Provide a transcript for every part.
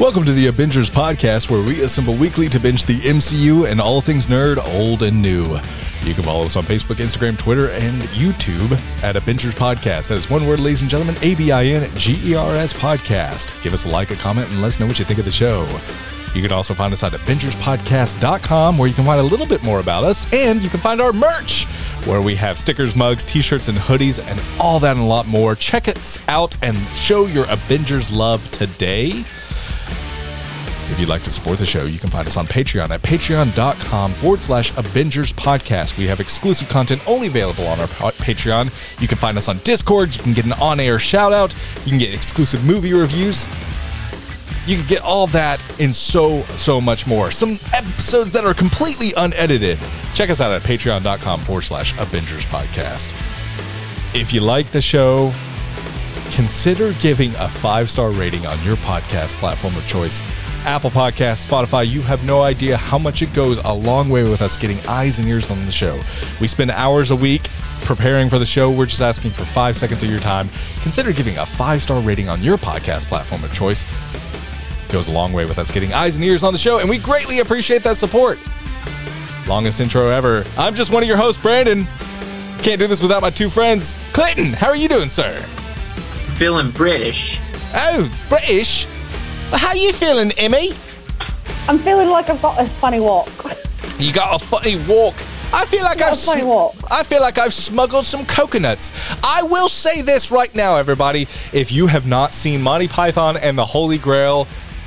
Welcome to the Avengers Podcast, where we assemble weekly to binge the MCU and all things nerd, old and new. You can follow us on Facebook, Instagram, Twitter, and YouTube at Avengers Podcast. That is one word, ladies and gentlemen, ABINGERS Podcast. Give us a like, a comment, and let us know what you think of the show. You can also find us at AvengersPodcast.com, where you can find a little bit more about us, and you can find our merch, where we have stickers, mugs, t-shirts, and hoodies, and all that and a lot more. Check us out and show your Avengers love today. If you'd like to support the show, you can find us on Patreon at patreon.com/Avengers Podcast. We have exclusive content only available on our Patreon. You can find us on Discord. You can get an on-air shout-out. You can get exclusive movie reviews. You can get all that and so much more. Some episodes that are completely unedited. Check us out at patreon.com/Avengers Podcast. If you like the show, consider giving a 5-star rating on your podcast platform of choice. Apple Podcasts, Spotify, you have no idea how much it goes a long way with us getting eyes and ears on the show. We spend hours a week preparing for the show. We're just asking for 5 seconds of your time. Consider giving a 5-star rating on your podcast platform of choice. It goes a long way with us getting eyes and ears on the show, and we greatly appreciate that support. Longest intro ever. I'm just one of your hosts, Brandon. Can't do this without my two friends. Clinton, how are you doing, sir? Feeling British. Oh, British? How you feeling, Emmy? I'm feeling like I've got a funny walk. You got a funny walk. I feel like I feel like I've smuggled some coconuts. I will say this right now, everybody. If you have not seen Monty Python and the Holy Grail,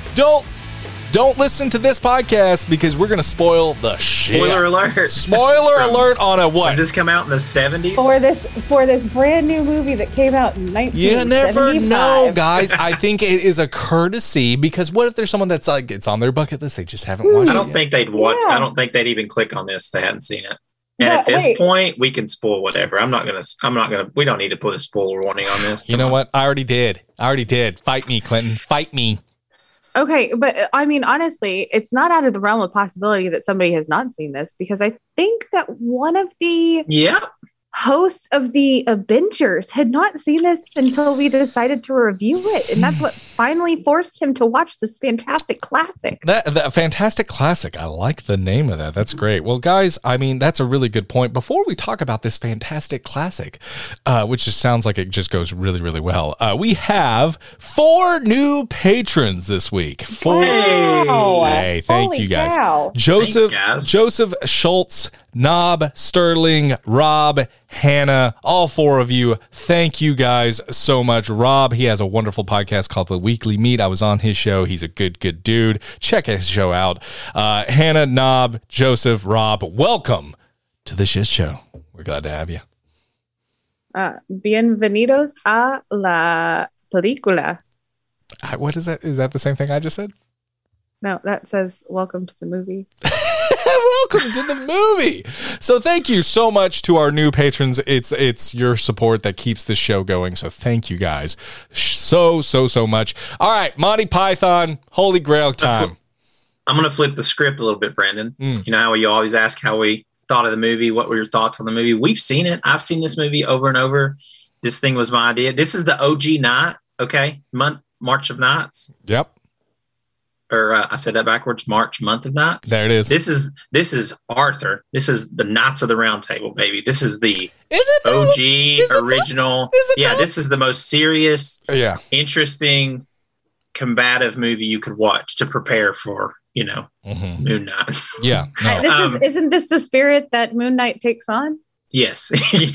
don't listen to this podcast because we're going to spoil the shit. Spoiler alert. Spoiler alert on a what? Did this come out in the 70s? For this brand new movie that came out in 1975. You never know, guys. I think it is a courtesy because what if there's someone that's like, it's on their bucket list, they just haven't watched it I don't think they'd watch. Yeah. I don't think they'd even click on this if they hadn't seen it. And at this point, we can spoil whatever. We don't need to put a spoiler warning on this. You know what? I already did. Fight me, Clinton. Fight me. Okay, but I mean, honestly, it's not out of the realm of possibility that somebody has not seen this because I think that one of the hosts of the Avengers had not seen this until we decided to review it. And that's what finally forced him to watch this fantastic classic. That fantastic classic. I like the name of that. That's great. Well, guys, I mean, that's a really good point. Before we talk about this fantastic classic, which just sounds like it just goes really, really well, we have 4 new patrons this week. 4. Hey, thank you guys. Cow. Joseph Schultz, Knob, Sterling, Rob, Hannah, all 4 of you. Thank you guys so much. Rob, he has a wonderful podcast called The Weekly Meet. I was on his show. He's a good dude. Check his show out. Hannah, Knob, Joseph, Rob, welcome to the Shit Show. We're glad to have you. Bienvenidos a la película. What is that? Is that the same thing I just said? No, that says welcome to the movie. Welcome to the movie. So thank you so much to our new patrons. It's your support that keeps this show going. So thank you guys so much. All right, Monty Python, Holy Grail time. I'm going to flip the script a little bit, Brandon. You know how you always ask how we thought of the movie? What were your thoughts on the movie? We've seen it. I've seen this movie over and over. This thing was my idea. This is the OG night, okay? March of Nights. Yep. Or I said that backwards. Month of Nights. There it is. This is Arthur. This is the Knights of the Round Table, baby. This is the OG original. This is the most serious, interesting, combative movie you could watch to prepare for, Moon Knight. Yeah. No. Isn't this the spirit that Moon Knight takes on? Yes.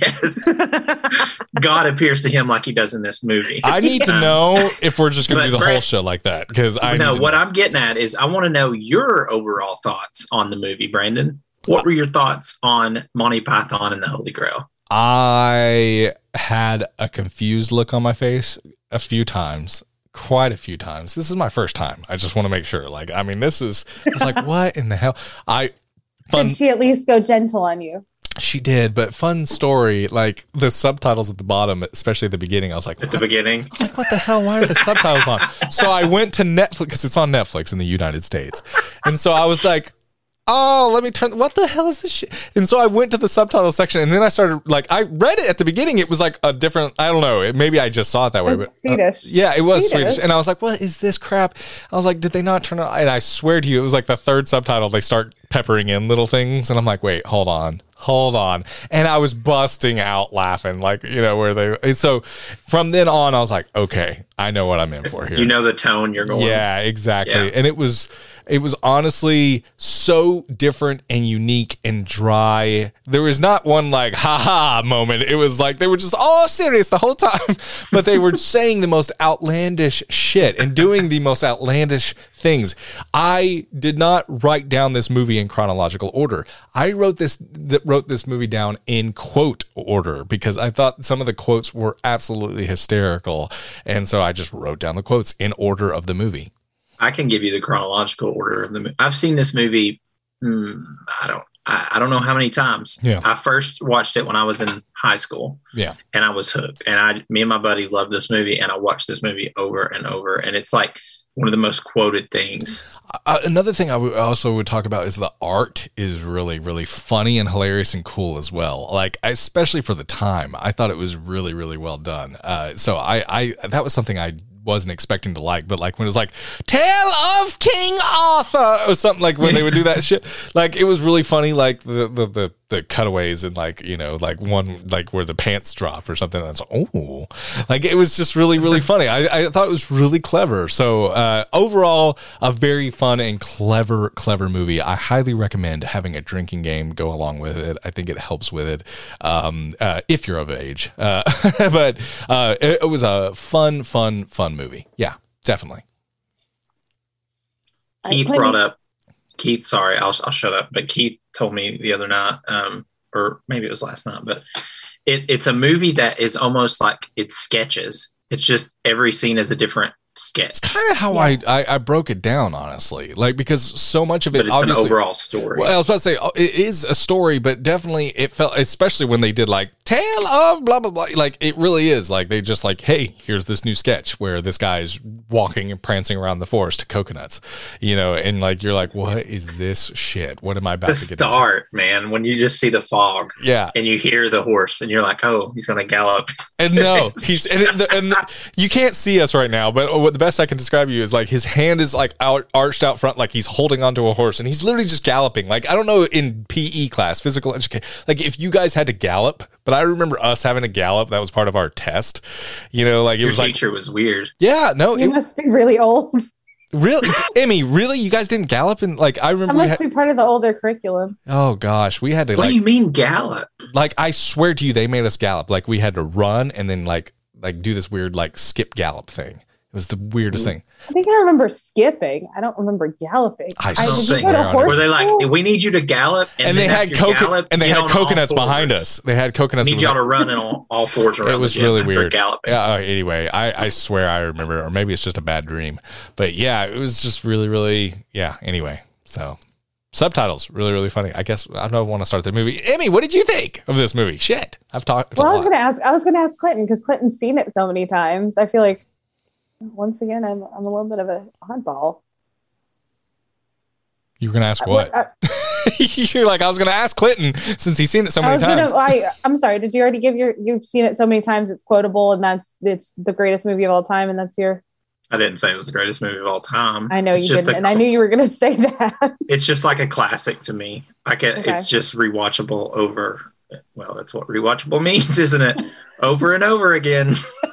God appears to him like he does in this movie. I need to know if we're just going to do the whole show like that because I'm getting at is I want to know your overall thoughts on the movie, Brandon. What were your thoughts on Monty Python and the Holy Grail? I had a confused look on my face a few times. Quite a few times. This is my first time. I just want to make sure. I was like, what in the hell? Did she at least go gentle on you? She did, but fun story. Like the subtitles at the bottom, especially at the beginning, I was like, at the beginning, like, what the hell? Why are the subtitles on? So I went to Netflix because it's on Netflix in the United States. And so I was like, oh, let me turn. What the hell is this shit? And so I went to the subtitle section, and then I started I read it at the beginning. It was like a different. I don't know. Maybe I just saw it that way. But Swedish. Yeah, it was Swedish, and I was like, what is this crap? I was like, did they not turn it? And I swear to you, it was like the third subtitle. They start peppering in little things, and I'm like, wait, hold on. And I was busting out laughing, where they. So from then on, I was like, okay, I know what I'm in for here. You know the tone you're going. Yeah, exactly. Yeah. And it was honestly so different and unique and dry. There was not one ha moment. It was like they were just all serious the whole time, but they were saying the most outlandish shit and doing the most outlandish things. I did not write down this movie in chronological order. I wrote this movie down in quote order because I thought some of the quotes were absolutely hysterical. And so I just wrote down the quotes in order of the movie. I can give you the chronological order of the movie. I've seen this movie. I don't know how many times. Yeah. I first watched it when I was in high school. Yeah. And I was hooked. And me and my buddy loved this movie, and I watched this movie over and over. And it's like one of the most quoted things. Another thing I also would talk about is the art is really, really funny and hilarious and cool as well. Especially for the time, I thought it was really, really well done. So I that was something I wasn't expecting to but when it was like Tale of King Arthur or something, when they would do that shit, it was really funny, the cutaways and one where the pants drop or something. That's it was just really, really funny. I thought it was really clever. So overall, a very fun and clever movie. I highly recommend having a drinking game go along with it. I think it helps with it if you're of age. But it was a fun movie. Yeah, definitely. Keith, sorry, I'll shut up. But Keith told me the other night, or maybe it was last night, but it's a movie that is almost like it's sketches. It's just every scene is a different sketch. It's kind of how I broke it down, honestly, because so much of it, but it's an overall story. Well, I was about to say it is a story, but definitely it felt, especially when they did Tale of blah blah blah, it really is they just hey, here's this new sketch where this guy is walking and prancing around the forest to coconuts, and you're like, what is this shit? What am I about to get into? Man, when you just see the fog, and you hear the horse, and you're like, oh, he's gonna gallop. And no, he's and you can't see us right now, but what the best I can describe you is his hand is arched out front, he's holding onto a horse, and he's literally just galloping. I don't know, in PE class, physical education, if you guys had to gallop, but I remember us having to gallop. That was part of our test. It Your was teacher was weird. Yeah, no, you must be really old. Really, Emmy? Really, you guys didn't gallop? And I remember that must be part of the older curriculum. Oh gosh, we had to. What do you mean gallop? I swear to you, they made us gallop. We had to run and then do this weird skip gallop thing. It was the weirdest thing. I think I remember skipping. I don't remember galloping. I don't think. Were they we need you to gallop? And they had coconuts behind us. They had coconuts. Need y'all to run in all fours around. It was really weird. Galloping. Yeah. Anyway, I swear I remember, or maybe it's just a bad dream. But yeah, it was just really, really, yeah. Anyway, so subtitles really, really funny. I guess I don't want to start the movie. Emmy, what did you think of this movie? Shit, I've talked. Well, I was gonna ask Clinton because Clinton's seen it so many times. I feel like. Once again, I'm a little bit of an oddball. You were going to ask what? You're I was going to ask Clinton since he's seen it so many times. I'm sorry. Did you already give you've seen it so many times it's quotable and it's the greatest movie of all time and that's your... I didn't say it was the greatest movie of all time. I know you didn't, and I knew you were going to say that. It's just like a classic to me. It's just rewatchable over... Well, that's what rewatchable means, isn't it? Over and over again.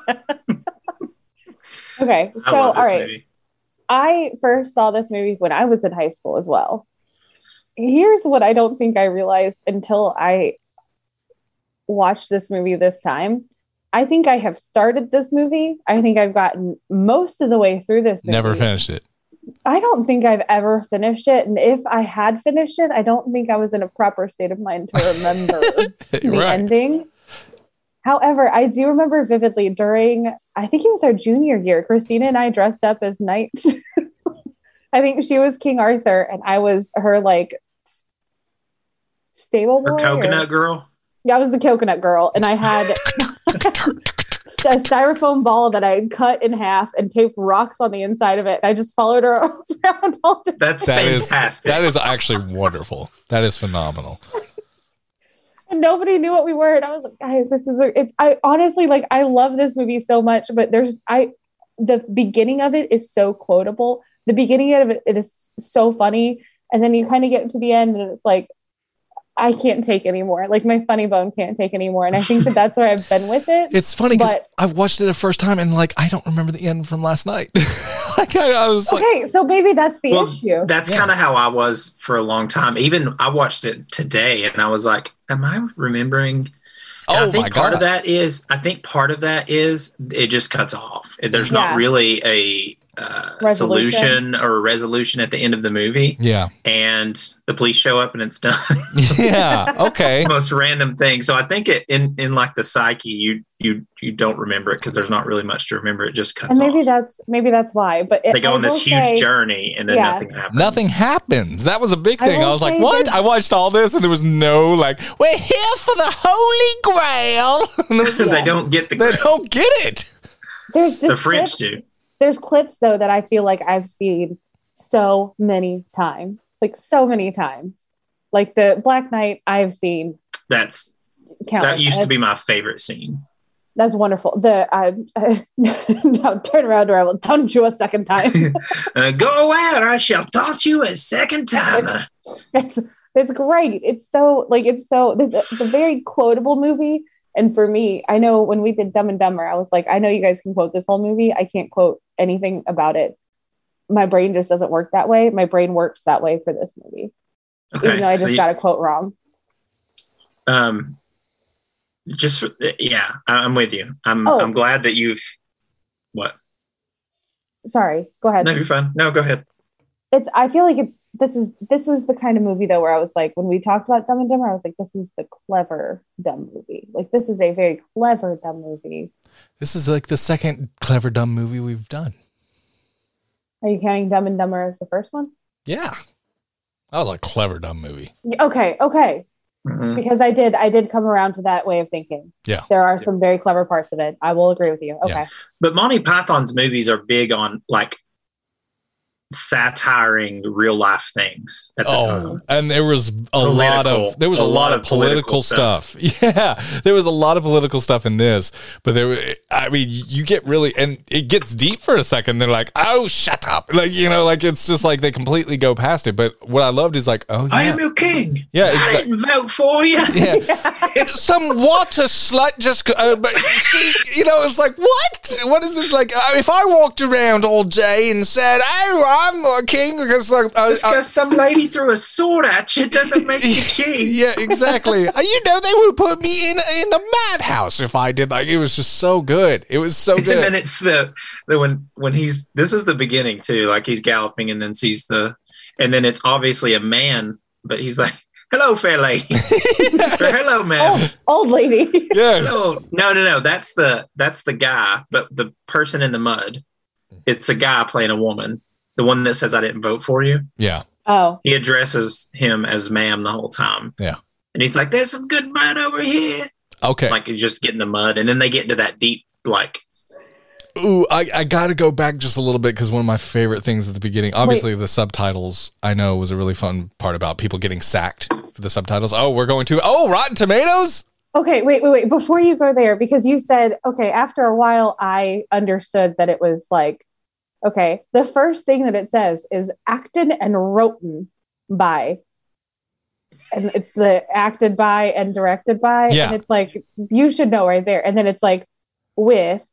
Okay, so all right. Movie. I first saw this movie when I was in high school as well. Here's what I don't think I realized until I watched this movie this time. I think I have started this movie. I think I've gotten most of the way through this movie. Never finished it. I don't think I've ever finished it. And if I had finished it, I don't think I was in a proper state of mind to remember the ending. However, I do remember vividly during, I think it was our junior year, Christina and I dressed up as knights. I think she was King Arthur and I was her stable boy. Or coconut girl? Yeah, I was the coconut girl. And I had a styrofoam ball that I had cut in half and taped rocks on the inside of it. I just followed her around all day. That's fantastic. That is actually wonderful. That is phenomenal. And nobody knew what we were. And I was like, guys, I honestly, like, I love this movie so much, but the beginning of it is so quotable. The beginning of it is so funny. And then you kind of get to the end and it's like, I can't take anymore. Like, my funny bone can't take anymore. And I think that's where I've been with it. It's funny because I watched it the first time and like, I don't remember the end from last night. Like I was okay, so maybe that's the issue. That's kind of how I was for a long time. Even I watched it today and I was like, am I remembering? And I think part of that is it just cuts off. There's not really a solution or a resolution at the end of the movie. Yeah. And the police show up and it's done. Yeah. Okay. It's the most random thing. So I think it in like the psyche, you don't remember it because there's not really much to remember. It just cuts off. And maybe that's why. But they go on this huge journey and then nothing happens. Nothing happens. That was a big thing. I was like, what? I watched all this and there was no like, we're here for the Holy Grail. They don't get the grail. They don't get it. There's the French do. There's clips though that I feel like I've seen so many times. Like Like the Black Knight I've seen. That used to be my favorite scene. That's wonderful. Now turn around or I will taunt you a second time. Go out or I shall taunt you a second time. It's great. It's a very quotable movie. And for me, I know when we did Dumb and Dumber, I was like, I know you guys can quote this whole movie. I can't quote anything about it. My brain just doesn't work that way. My brain works that way for this movie. Okay, even though I just got a quote wrong. I'm with you. I'm glad that you've what? Sorry, go ahead. No, you're fine. No, go ahead. I feel like this is the kind of movie though where I was like, when we talked about Dumb and Dumber, I was like, this is the clever dumb movie. Like, this is a very clever dumb movie. This is like the second clever dumb movie we've done. Are you counting Dumb and Dumber as the first one? Yeah, that was a clever dumb movie. Okay. Mm-hmm. Because I did come around to that way of thinking. Yeah, there are some very clever parts of it. I will agree with you. Okay, yeah. But Monty Python's movies are big on like satiring real life things at the time. And there was a lot of political stuff. Yeah, there was a lot of political stuff in this, but you get really, and it gets deep for a second. They're like, oh, shut up. Like, like it's just like they completely go past it. But what I loved is like, oh, yeah. I am your king. Yeah, I didn't vote for you. Yeah. Some water slut just, but she, it's like, what is this? Like, if I walked around all day and said, oh, I'm a king because because some lady threw a sword at you doesn't make you king. Yeah, exactly. They would put me in the madhouse if I did. Like, it was just so good. It was so good. And then it's the when he's, this is the beginning too. Like, he's galloping and then sees and then it's obviously a man, but he's like, hello, fair lady. Or, hello, ma'am. Old lady. Yes. No. That's the guy, but the person in the mud, it's a guy playing a woman. The one that says, I didn't vote for you. Yeah. Oh. He addresses him as ma'am the whole time. Yeah. And he's like, there's some good mud over here. Okay. Like, you just get in the mud. And then they get into that deep, like. Ooh, I got to go back just a little bit because one of my favorite things at the beginning, obviously the subtitles, I know was a really fun part about people getting sacked for the subtitles. Oh, we're going to, Rotten Tomatoes. Okay, wait. Before you go there, because you said, okay, after a while, I understood that it was like, okay, the first thing that it says is acted and written by. And it's the acted by and directed by. Yeah. And it's like, you should know right there. And then it's like with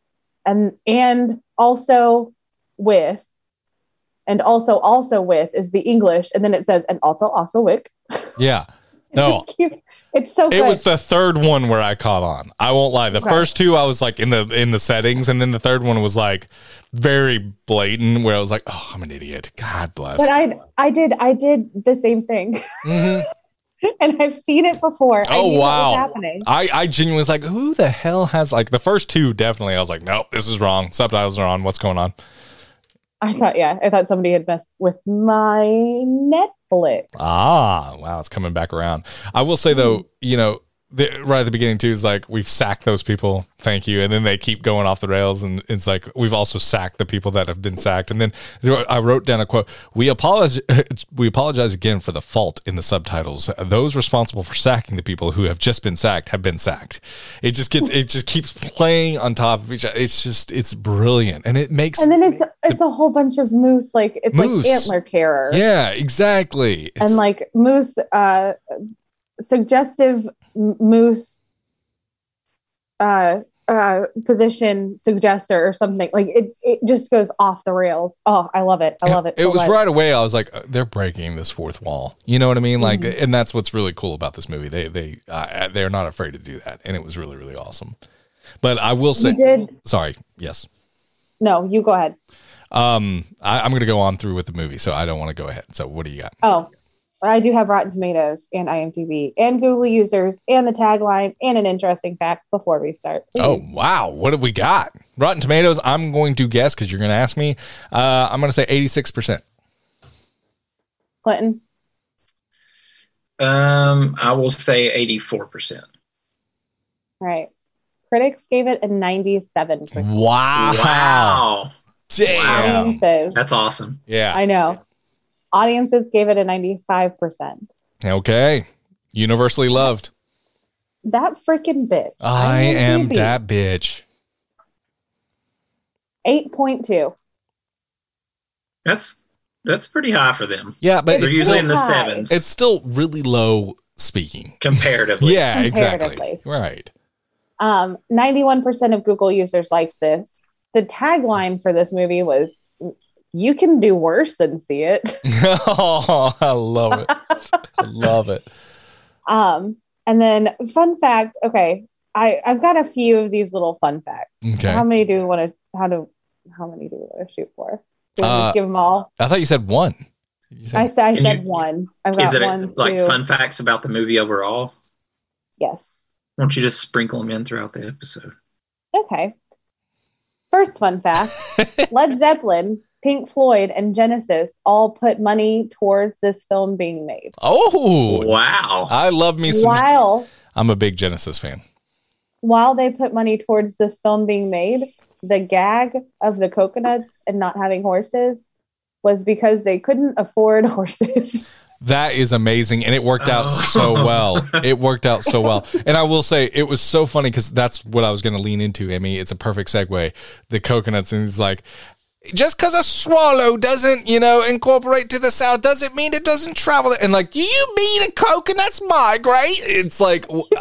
and also with and also with is the English. And then it says and also with. Yeah. No. It's so good. It was the third one where I caught on. I won't lie. The first two I was like in the settings, and then the third one was like very blatant where I was like, oh, I'm an idiot. God bless. But I did the same thing. Mm-hmm. And I've seen it before. Oh, wow. What was happening. I genuinely was like, who the hell has, like, the first two definitely. I was like, nope, this is wrong. Subtitles are on. What's going on? I thought somebody had messed with my Netflix. Ah, wow, it's coming back around. I will say though, right at the beginning too is like, we've sacked those people, thank you, and then they keep going off the rails, and it's like, we've also sacked the people that have been sacked. And then I wrote down a quote: we apologize again for the fault in the subtitles. Those responsible for sacking the people who have just been sacked have been sacked. It just keeps playing on top of each other. It's brilliant, and it makes, and then it's a whole bunch of moose, like it's moose. Like antler terror. Yeah, exactly. And like moose, suggestive moose position suggester or something. Like it just goes off the rails. Oh, I love it. I love it. It was right away. I was like, they're breaking this fourth wall. You know what I mean? Like, and that's what's really cool about this movie. They're not afraid to do that, and it was really, really awesome. But I will say, sorry, yes. No, you go ahead. I'm going to go on through with the movie, so I don't want to go ahead. So what do you got? Oh, I do have Rotten Tomatoes and IMDb and Google users and the tagline and an interesting fact before we start. Please. Oh, wow. What have we got? Rotten Tomatoes, I'm going to guess because you're going to ask me. I'm going to say 86%. Clinton? I will say 84%. All right. Critics gave it a 97%. Wow. Damn. Audiences, that's awesome. Yeah. I know. Audiences gave it a 95%. Okay. Universally loved. That freaking bitch. I am that bitch. 8.2. That's pretty high for them. Yeah, but they're usually in the sevens. It's still really low speaking. Comparatively. Yeah, exactly. Right. 91% of Google users liked this. The tagline for this movie was, "You can do worse than see it." Oh, I love it. I love it. And then fun fact. Okay, I've got a few of these little fun facts. Okay. How many do we want to shoot for? Do we just give them all? I thought you said one. I said one. I've got is it one. Like fun facts about the movie overall? Yes. Why don't you just sprinkle them in throughout the episode? Okay. First fun fact: Led Zeppelin, Pink Floyd, and Genesis all put money towards this film being made. Oh, wow. I love me some. I'm a big Genesis fan. While they put money towards this film being made, the gag of the coconuts and not having horses was because they couldn't afford horses. That is amazing. And it worked out so well. It worked out so well. And I will say it was so funny because that's what I was going to lean into, Emmy. It's a perfect segue. The coconuts. And he's like, just because a swallow doesn't, incorporate to the south doesn't mean it doesn't travel. And like, do you mean a coconuts migrate? It's like,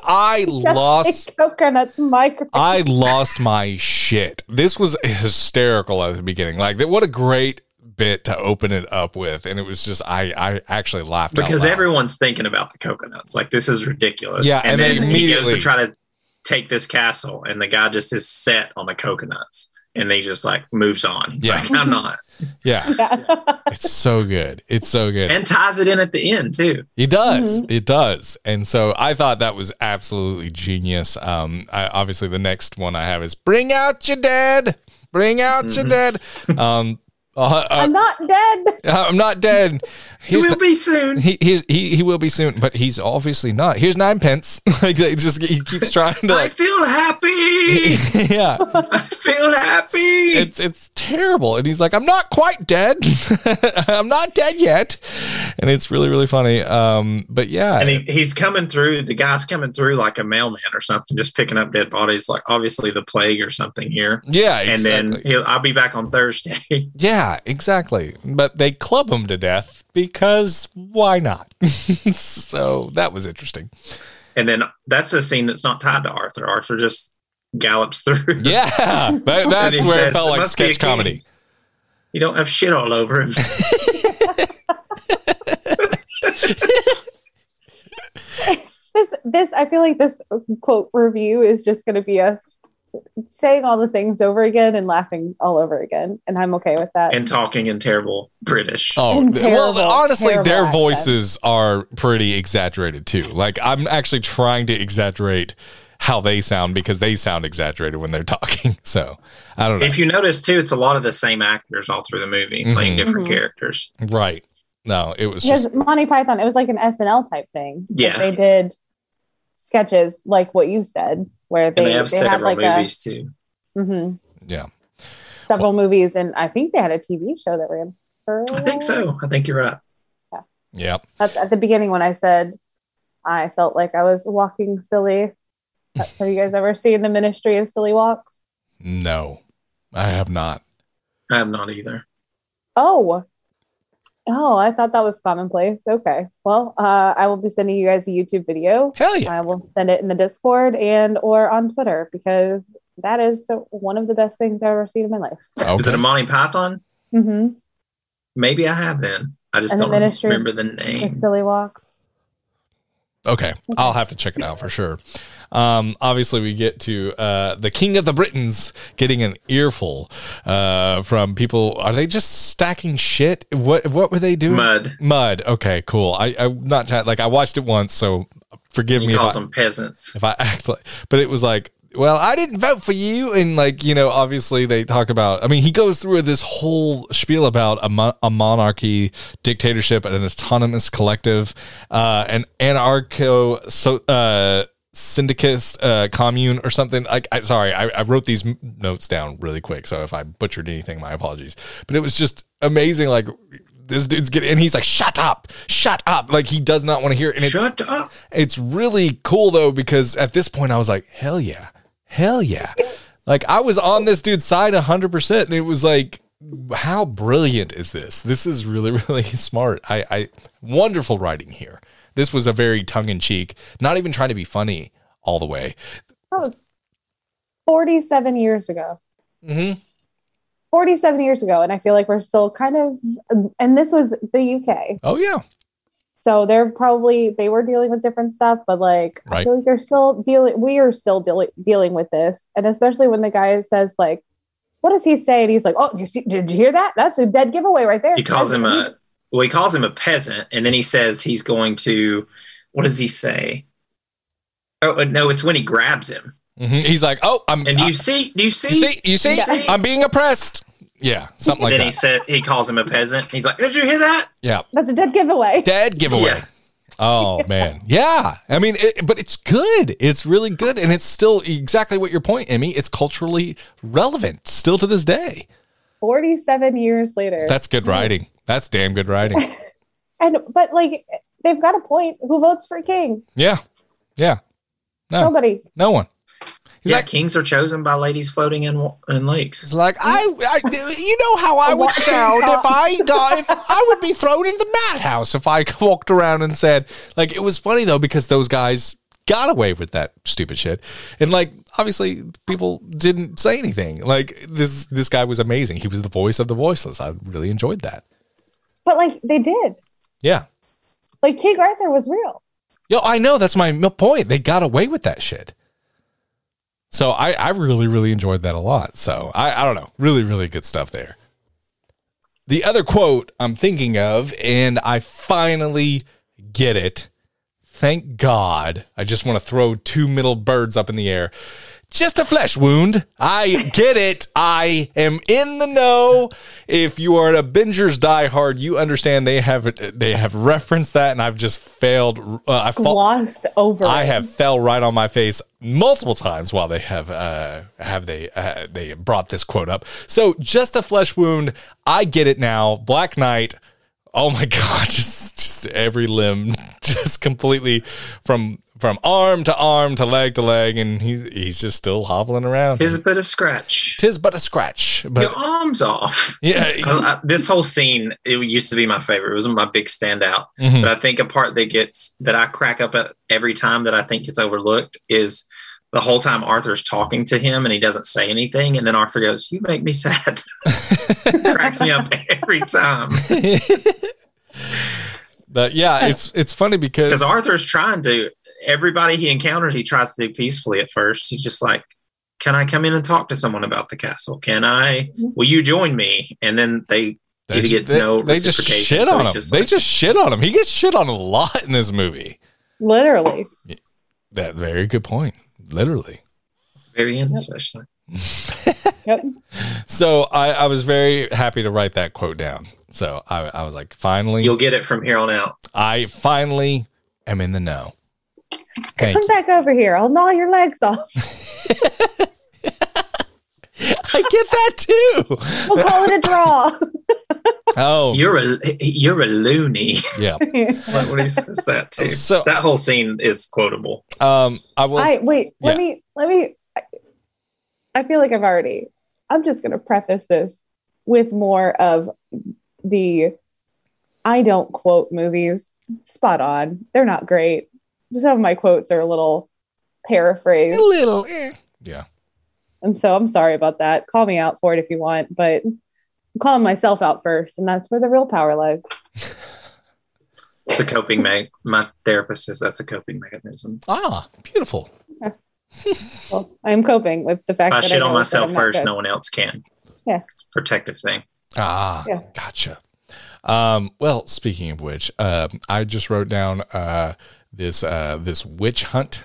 coconuts migrate. I lost my shit. This was hysterical at the beginning. Like, what a great bit to open it up with, and it was just I actually laughed because everyone's thinking about the coconuts. Like, this is ridiculous. Yeah, and then he goes to try to take this castle, and the guy just is set on the coconuts, and they just like moves on. He's like, I'm not. Yeah. It's so good. It's so good, and ties it in at the end too. He does. It does. And so I thought that was absolutely genius. Obviously, the next one I have is "Bring out your dead. Bring out your dead." I'm not dead. I'm not dead. He will be soon. He will be soon, but he's obviously not. Here's 9 pence. Like, he keeps trying to. I feel happy. Yeah, I feel happy. It's terrible, and he's like, I'm not quite dead. I'm not dead yet, and it's really, really funny. But yeah, and he's coming through. The guy's coming through like a mailman or something, just picking up dead bodies, like obviously the plague or something here. Yeah, exactly. And then I'll be back on Thursday. Yeah, exactly. But they club him to death because why not? So that was interesting. And then that's a scene that's not tied to Arthur. Arthur just gallops through. Yeah, that's where it felt like sketch comedy. You don't have shit all over him. This I feel like this quote review is just going to be us saying all the things over again and laughing all over again, and I'm okay with that. And talking in terrible British. Well, honestly, their voices are pretty exaggerated too. Like, I'm actually trying to exaggerate how they sound because they sound exaggerated when they're talking. So I don't know. If you notice too, it's a lot of the same actors all through the movie playing different characters. Right. No, it was just Monty Python. It was like an SNL type thing. Yeah, they did sketches like what you said, where they have several movies too. Mm-hmm. Yeah. Several movies, and I think they had a TV show that ran. I think so. I think you're right. Yeah. Yep. That's at the beginning when I said I felt like I was walking silly. Have you guys ever seen The Ministry of Silly Walks? No, I have not. I have not either. Oh, I thought that was commonplace. Okay. Well, I will be sending you guys a YouTube video. Hell yeah. I will send it in the Discord or on Twitter because that is one of the best things I've ever seen in my life. Okay. Is it a Monty Python? Mm-hmm. Maybe I have then. I just don't remember the name. Silly Walks. Okay. I'll have to check it out for sure. Obviously, we get to the King of the Britons getting an earful from people. Are they just stacking shit? What were they doing? Mud. Okay, cool. I'm not like I watched it once, so forgive me. He calls them peasants. If I act like, but it was like, well, I didn't vote for you. And like, obviously they talk about, I mean, he goes through this whole spiel about a monarchy, dictatorship, an autonomous collective, an anarcho syndicist commune or something. Like, I wrote these notes down really quick. So if I butchered anything, my apologies. But it was just amazing. Like, this dude's getting, and he's like, shut up. Like, he does not want to hear it. And shut up. It's really cool though, because at this point I was like, hell yeah. Like, I was on this dude's side 100%. And it was like, how brilliant is this? This is really, really smart. I wonderful writing here. This was a very tongue-in-cheek, not even trying to be funny all the way. That was 47 years ago. Mm-hmm. 47 years ago, and I feel like we're still kind of, and this was the UK. Oh, yeah. So they were dealing with different stuff, but like, right. I feel like we are still dealing with this. And especially when the guy says like, what does he say? And he's like, oh, did you hear that? That's a dead giveaway right there. He calls him a peasant. And then he says he's going to, what does he say? Oh, no, it's when he grabs him. Mm-hmm. He's like, oh, you see? Yeah. I'm being oppressed. Yeah, something like that. Then he calls him a peasant. He's like, did you hear that? Yeah. That's a dead giveaway. Yeah. Oh, man. Yeah. I mean, but it's good. It's really good. And it's still exactly what your point, Emmy. It's culturally relevant still to this day. 47 years later. That's good writing. That's damn good writing. But like, they've got a point. Who votes for a king? Yeah. No. Nobody. No one. Kings are chosen by ladies floating in lakes. It's like, I how I would sound if I would be thrown in the madhouse if I walked around and said, like, it was funny though, because those guys got away with that stupid shit. And like, obviously people didn't say anything. Like, this guy was amazing. He was the voice of the voiceless. I really enjoyed that. But like, they did. Yeah. Like, King Arthur was real. Yo, I know. That's my point. They got away with that shit. So I really, really enjoyed that a lot. So I don't know. Really, really good stuff there. The other quote I'm thinking of, and I finally get it. Thank God. I just want to throw two middle birds up in the air. Just a flesh wound. I get it. I am in the know. If you are an Avengers diehard, you understand they have referenced that, and I've just failed. Glossed over. I have fell right on my face multiple times while they have they brought this quote up. So, just a flesh wound. I get it now. Black Knight. Oh my God! Just every limb, just completely from arm to arm to leg, and he's just still hobbling around. Tis but a scratch. But your arm's off. Yeah. This whole scene, it used to be my favorite. It was my big standout. Mm-hmm. But I think a part that I crack up at every time that I think gets overlooked is the whole time Arthur's talking to him and he doesn't say anything, and then Arthur goes, "You make me sad." Cracks me up every time. But yeah, it's funny because Arthur's trying to. Everybody he encounters, he tries to do peacefully at first. He's just like, can I come in and talk to someone about the castle? Will you join me? And then they get no reciprocation. Just shit on him. They just shit on him. He gets shit on a lot in this movie. Literally. That very good point. Literally. Very end, especially. Yep. So I was very happy to write that quote down. So I was like, finally. You'll get it from here on out. I finally am in the know. Come back over here. I'll gnaw your legs off. I get that too. We'll call it a draw. Oh, you're a loony. Yeah. What he says that too. So that whole scene is quotable. Let me. I feel like I'm just going to preface this with more of the I don't quote movies. Spot on. They're not great. Some of my quotes are a little paraphrased. Yeah. And so I'm sorry about that. Call me out for it if you want, but I'm calling myself out first, and that's where the real power lies. It's a coping my therapist says that's a coping mechanism. Ah, beautiful. Yeah. Well, I am coping with the fact that I shit on myself first, no one else can. Yeah. Protective thing. Ah, yeah. Gotcha. Well, speaking of which, I just wrote down this witch hunt.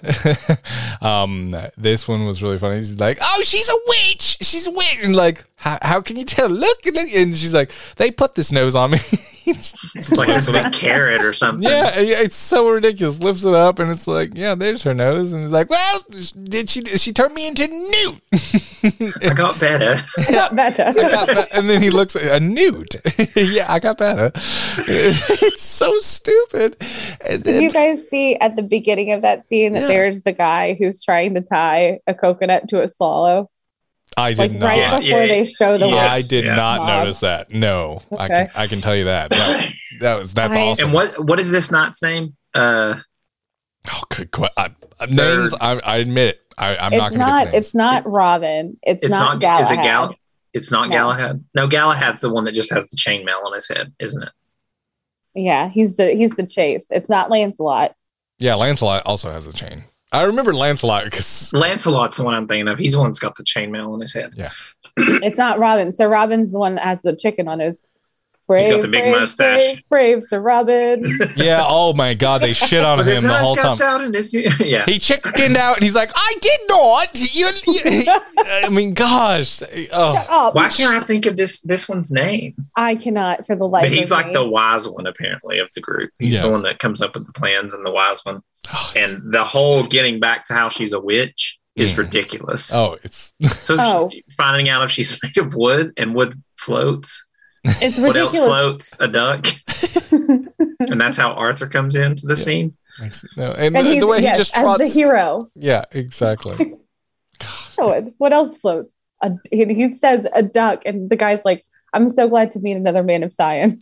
This one was really funny. He's like, "Oh, she's a witch! She's a witch!" And like, how can you tell? Look! And she's like, "They put this nose on me." It's like a sweet carrot or something. Yeah, it's so ridiculous. Lifts it up, and it's like, yeah, there's her nose, and it's like, well, she turned me into newt? I got better. And then he looks at a newt. Yeah, I got better. It's so stupid. And then, did you guys see at the beginning of that scene that there's the guy who's trying to tie a coconut to a swallow? I did not. Right before they show the I did not notice that. No, okay. I can tell you that. That's awesome. And what is this knot's name? Good question. Names. I admit it. I'm not going to get names. It's not Robin. It's not Galahad. Is it It's not Galahad. No, Galahad's the one that just has the chainmail on his head, isn't it? Yeah, he's the chase. It's not Lancelot. Yeah, Lancelot also has a chain. I remember Lancelot because Lancelot's the one I'm thinking of. He's the one that's got the chainmail on his head. Yeah. It's not Robin. So Robin's the one that has the chicken on his. He's got the big mustache. Brave Sir Robin. Yeah. Oh my God, they shit on him the whole time. Yeah. He chickened out, and he's like, "I did not." I mean, gosh. Oh. Why can't I think of this one's name? I cannot for the life. But he's like the wise one, apparently, of the group. He's the one that comes up with the plans and the wise one. Oh, and the whole getting back to how she's a witch is ridiculous. Oh, it's finding out if she's made of wood and wood floats. It's what ridiculous. else floats? A duck. And that's how Arthur comes into the scene. No. And the way he just trots. As the hero. Yeah, exactly. What else floats? He says a duck, and the guy's like, "I'm so glad to meet another man of science."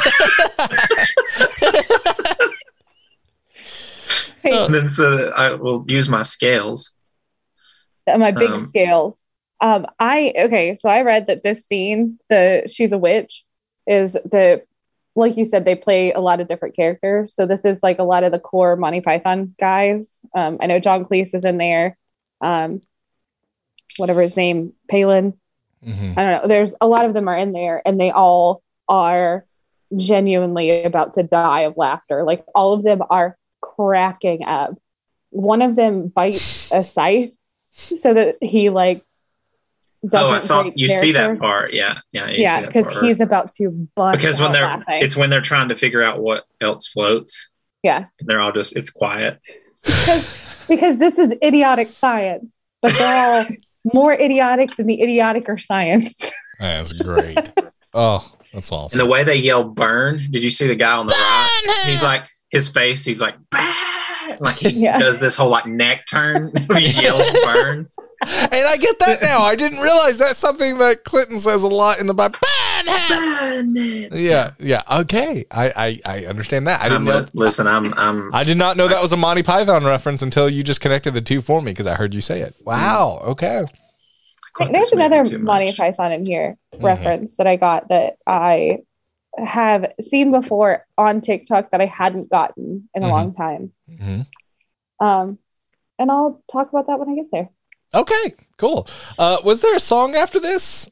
And then so I will use my scales. My big scales. So I read that this scene, she's a witch, is like you said, they play a lot of different characters. So this is like a lot of the core Monty Python guys. I know John Cleese is in there. Whatever his name, Palin. Mm-hmm. I don't know. There's a lot of them are in there, and they all are genuinely about to die of laughter. Like all of them are cracking up. One of them bites a scythe so that he like. I saw you see that part. Yeah, because he's about to bust. Because when they're trying to figure out what else floats. Yeah, and they're all just it's quiet. Because this is idiotic science, but they're all more idiotic than the idiotic or science. That's great. Oh, that's awesome. And the way they yell "burn." Did you see the guy on the right? He's like his face. He's like, "Burn!" Like he does this whole like neck turn. He yells "burn." And I get that now. I didn't realize that's something that Clinton says a lot in the Bible. Burn him. Yeah. Okay, I understand that. I didn't know. Listen, I did not know that was a Monty Python reference until you just connected the two for me because I heard you say it. Wow. Okay. There's another Monty Python in here reference that I got that I have seen before on TikTok that I hadn't gotten in a long time. Mm-hmm. And I'll talk about that when I get there. Okay, cool. Was there a song after this?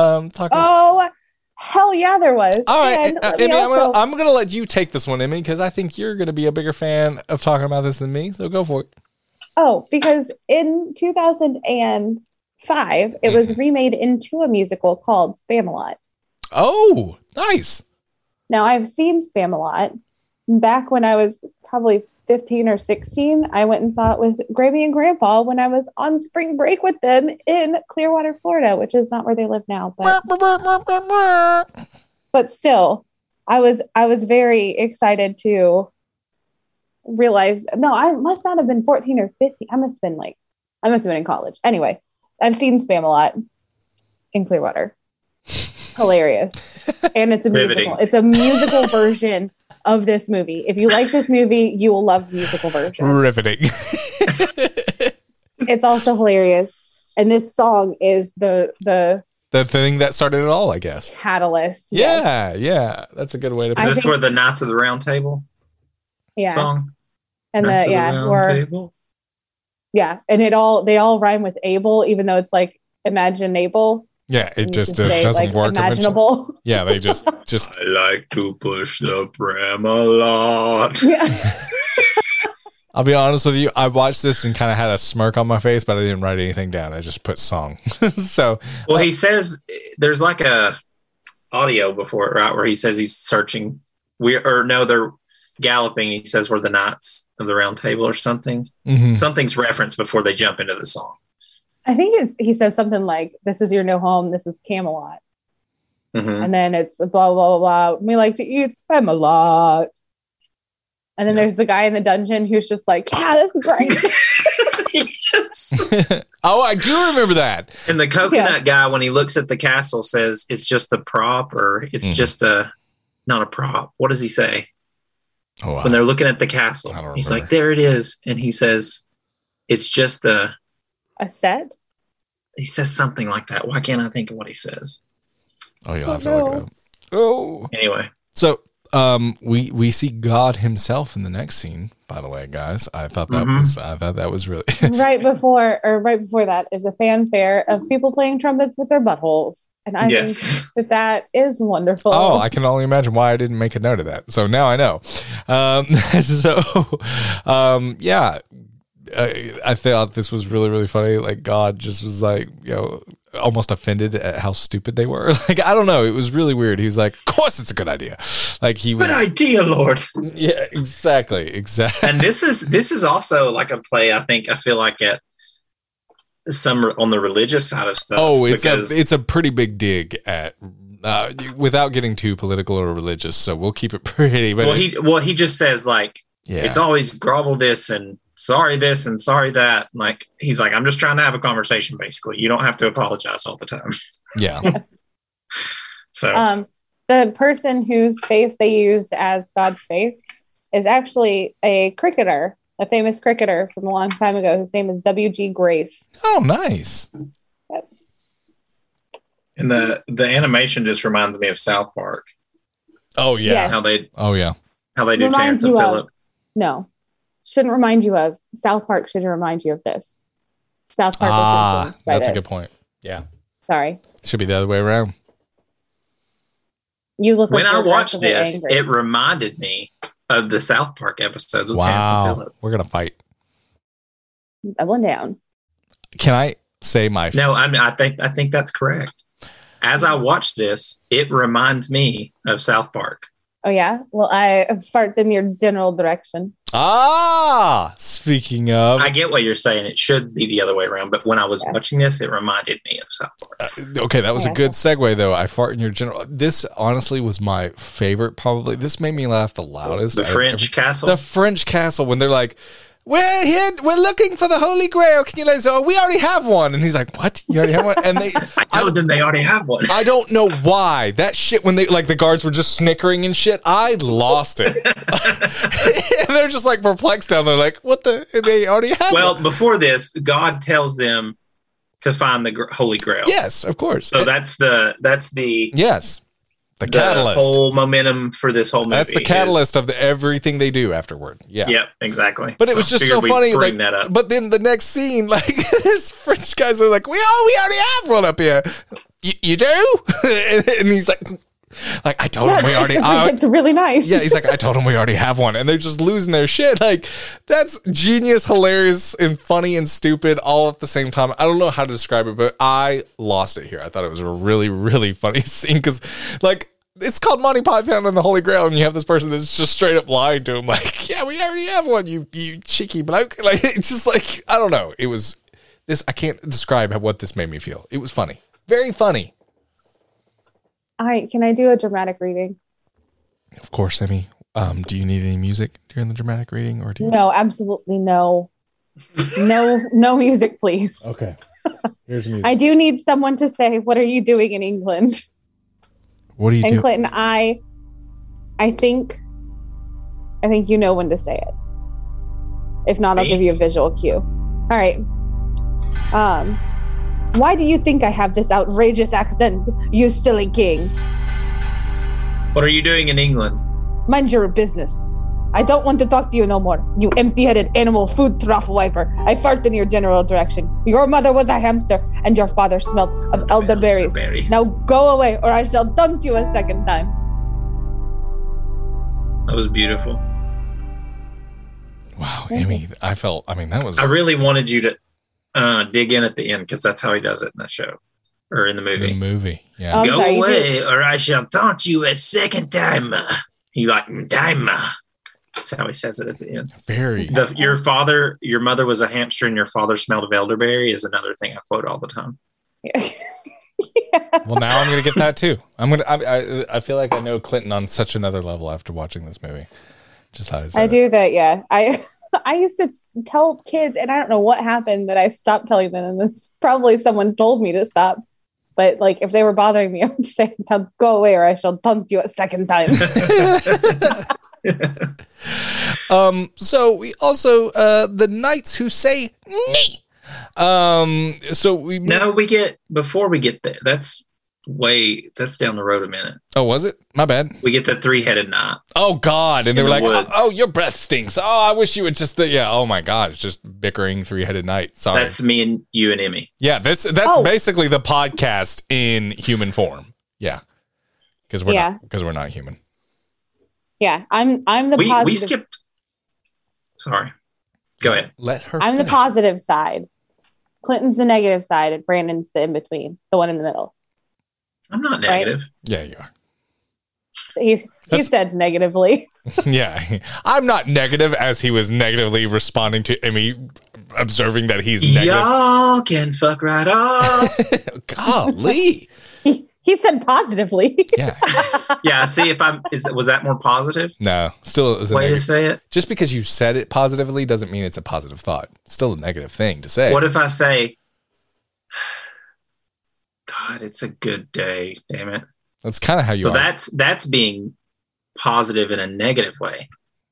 Hell yeah, there was. All right, Emmy, I'm going to let you take this one, Emmy, because I think you're going to be a bigger fan of talking about this than me, so go for it. Oh, because in 2005, it was remade into a musical called Spamalot. Oh, nice. Now, I've seen Spamalot back when I was probably 15 or 16, I went and saw it with Grammy and Grandpa when I was on spring break with them in Clearwater, Florida, which is not where they live now. But still, I was very excited to realize, no, I must not have been 14 or 15. I must have been in college. Anyway, I've seen Spam a lot in Clearwater. Hilarious. And it's a musical. It's a musical version of this movie. If you like this movie, you will love the musical version. Riveting. It's also hilarious. And this song is the thing that started it all, I guess. Catalyst. Yeah, yes. Yeah. That's a good way to Is this where the Knights of the Round Table song? And table? Yeah. And they all rhyme with able, even though it's like imaginable. Yeah, it just doesn't like work. Imaginable. Yeah, they just. I like to push the pram a lot. Yeah. I'll be honest with you. I watched this and kind of had a smirk on my face, but I didn't write anything down. I just put song. So, well, he says there's like a audio before it, right, where he says he's searching. They're galloping. He says we're the Knights of the Round Table or something. Mm-hmm. Something's referenced before they jump into the song. I think he says something like, "This is your new home. This is Camelot," and then it's blah blah blah blah. We like to eat spam a lot, and then there's the guy in the dungeon who's just like, "Yeah, that's great." Yes. Oh, I do remember that. And the coconut guy, when he looks at the castle, says it's just a prop, or it's just not a prop. What does he say? Oh, wow. When they're looking at the castle, he's like, "There it is," and he says, "It's just a set." He says something like that. Why can't I think of what he says? Oh, you'll have to look it up. Oh, anyway. So, we see God Himself in the next scene. By the way, guys, I thought that was really right before that is a fanfare of people playing trumpets with their buttholes, and I think that is wonderful. Oh, I can only imagine why I didn't make a note of that. So now I know. Yeah. I thought this was really, really funny. Like, God just was like, almost offended at how stupid they were. Like, I don't know. It was really weird. He was like, of course it's a good idea. Like, he was. Good idea, Lord. Yeah, exactly. And this is also like a play, I feel like at some on the religious side of stuff. Oh, it's a pretty big dig at, without getting too political or religious. So we'll keep it pretty. But he just says like, it's always grovel this and sorry this and sorry that. Like, he's like, I'm just trying to have a conversation, basically. You don't have to apologize all the time. Yeah. So the person whose face they used as God's face is actually a cricketer, a famous cricketer from a long time ago. His name is W.G. Grace. Oh, nice. Yep. And the animation just reminds me of South Park. Oh, yeah. Yes. How they do Terrence and Phillip. No. Shouldn't remind you of. South Park should remind you of this. South Park was influenced by that's a good point. Yeah. Sorry. Should be the other way around. You look when I watched this, angry. It reminded me of the South Park episodes with Terrence and Phillip. We're gonna fight. Doubling down. Can I say my? No, I think that's correct. As I watch this, it reminds me of South Park. Oh, yeah? Well, I fart in your general direction. Speaking of... I get what you're saying. It should be the other way around. But when I was watching this, it reminded me of South Park. Okay, that was a good segue, though. I fart in your general... This, honestly, was my favorite, probably. This made me laugh the loudest. The French castle? The French castle, when they're like... We're here. We're looking for the Holy Grail. Can you let us know? We already have one. And he's like, "What? You already have one?" And I told them they already have one. I don't know why that shit. When they the guards were just snickering and shit, I lost it. And they're just like perplexed down there, like, "What the? They already have." Well, one. Before this, God tells them to find the Holy Grail. Yes, of course. So that's the yes. The catalyst. Whole momentum for this whole movie. That's the catalyst of everything they do afterward. Yeah. Yep, exactly. But it was just so funny. Bring that up. But then the next scene, there's French guys that are like, we already have one up here. You do? And he's like, I told him we already. It's really nice. Yeah, he's like, I told him we already have one, and they're just losing their shit. Like, that's genius, hilarious, and funny and stupid all at the same time. I don't know how to describe it, but I lost it here. I thought it was a really, really funny scene because, It's called Monty Python and the Holy Grail, and you have this person that's just straight up lying to him, like, yeah, we already have one, you cheeky bloke. Like, it's just like, I don't know. It was this. I can't describe what this made me feel. It was funny, very funny. All right, can I do a dramatic reading? Of course, Emmy. Do you need any music during the dramatic reading, or do you? No, absolutely no. No music, please. Okay. Here's music. I do need someone to say, "What are you doing in England?" What do you do? And Clinton, I think you know when to say it. If not, I'll give you a visual cue. All right. Why do you think I have this outrageous accent, you silly king? What are you doing in England? Mind your business. I don't want to talk to you no more, you empty-headed animal food trough wiper. I fart in your general direction. Your mother was a hamster, and your father smelled of elderberries. Now go away, or I shall dump you a second time. That was beautiful. Wow, Amy, that was... I really wanted you to dig in at the end, because that's how he does it in the show. Or in the movie. Yeah. Go away, or I shall taunt you a second time. You like, time. That's how he says it at the end. Your mother was a hamster and your father smelled of elderberry is another thing I quote all the time. Yeah. Well, now I'm going to get that too. I feel like I know Clinton on such another level after watching this movie. Just how I do that. Yeah. I used to tell kids, and I don't know what happened that I stopped telling them. And this probably someone told me to stop. But like, if they were bothering me, I would say, "Go away, or I shall taunt you a second time." So we also the knights who say nee. Before we get there, that's down the road a minute. Oh, was it? My bad. We get the 3-headed knight. Oh God! And they were like, "Oh, your breath stinks. Oh, I wish you would just yeah. Oh my God, it's just bickering 3-headed knight." Sorry, that's me and you and Emmy. Yeah, that's basically the podcast in human form. Yeah, because we're not human. Yeah, I'm the positive. We skipped. Sorry, go ahead. Let her. I'm the positive side. Clinton's the negative side, and Brandon's the in between, the one in the middle. I'm not negative. Right? Yeah, you are. He said negatively. Yeah, I'm not negative, as he was negatively responding to Emmy, observing that he's negative. Y'all can fuck right off. Golly. He said positively. Yeah. Yeah. See, was that more positive? No, still is a way to say it. Just because you said it positively doesn't mean it's a positive thought. It's still a negative thing to say. What if I say, God, it's a good day, damn it. That's kind of how you are. So that's being positive in a negative way.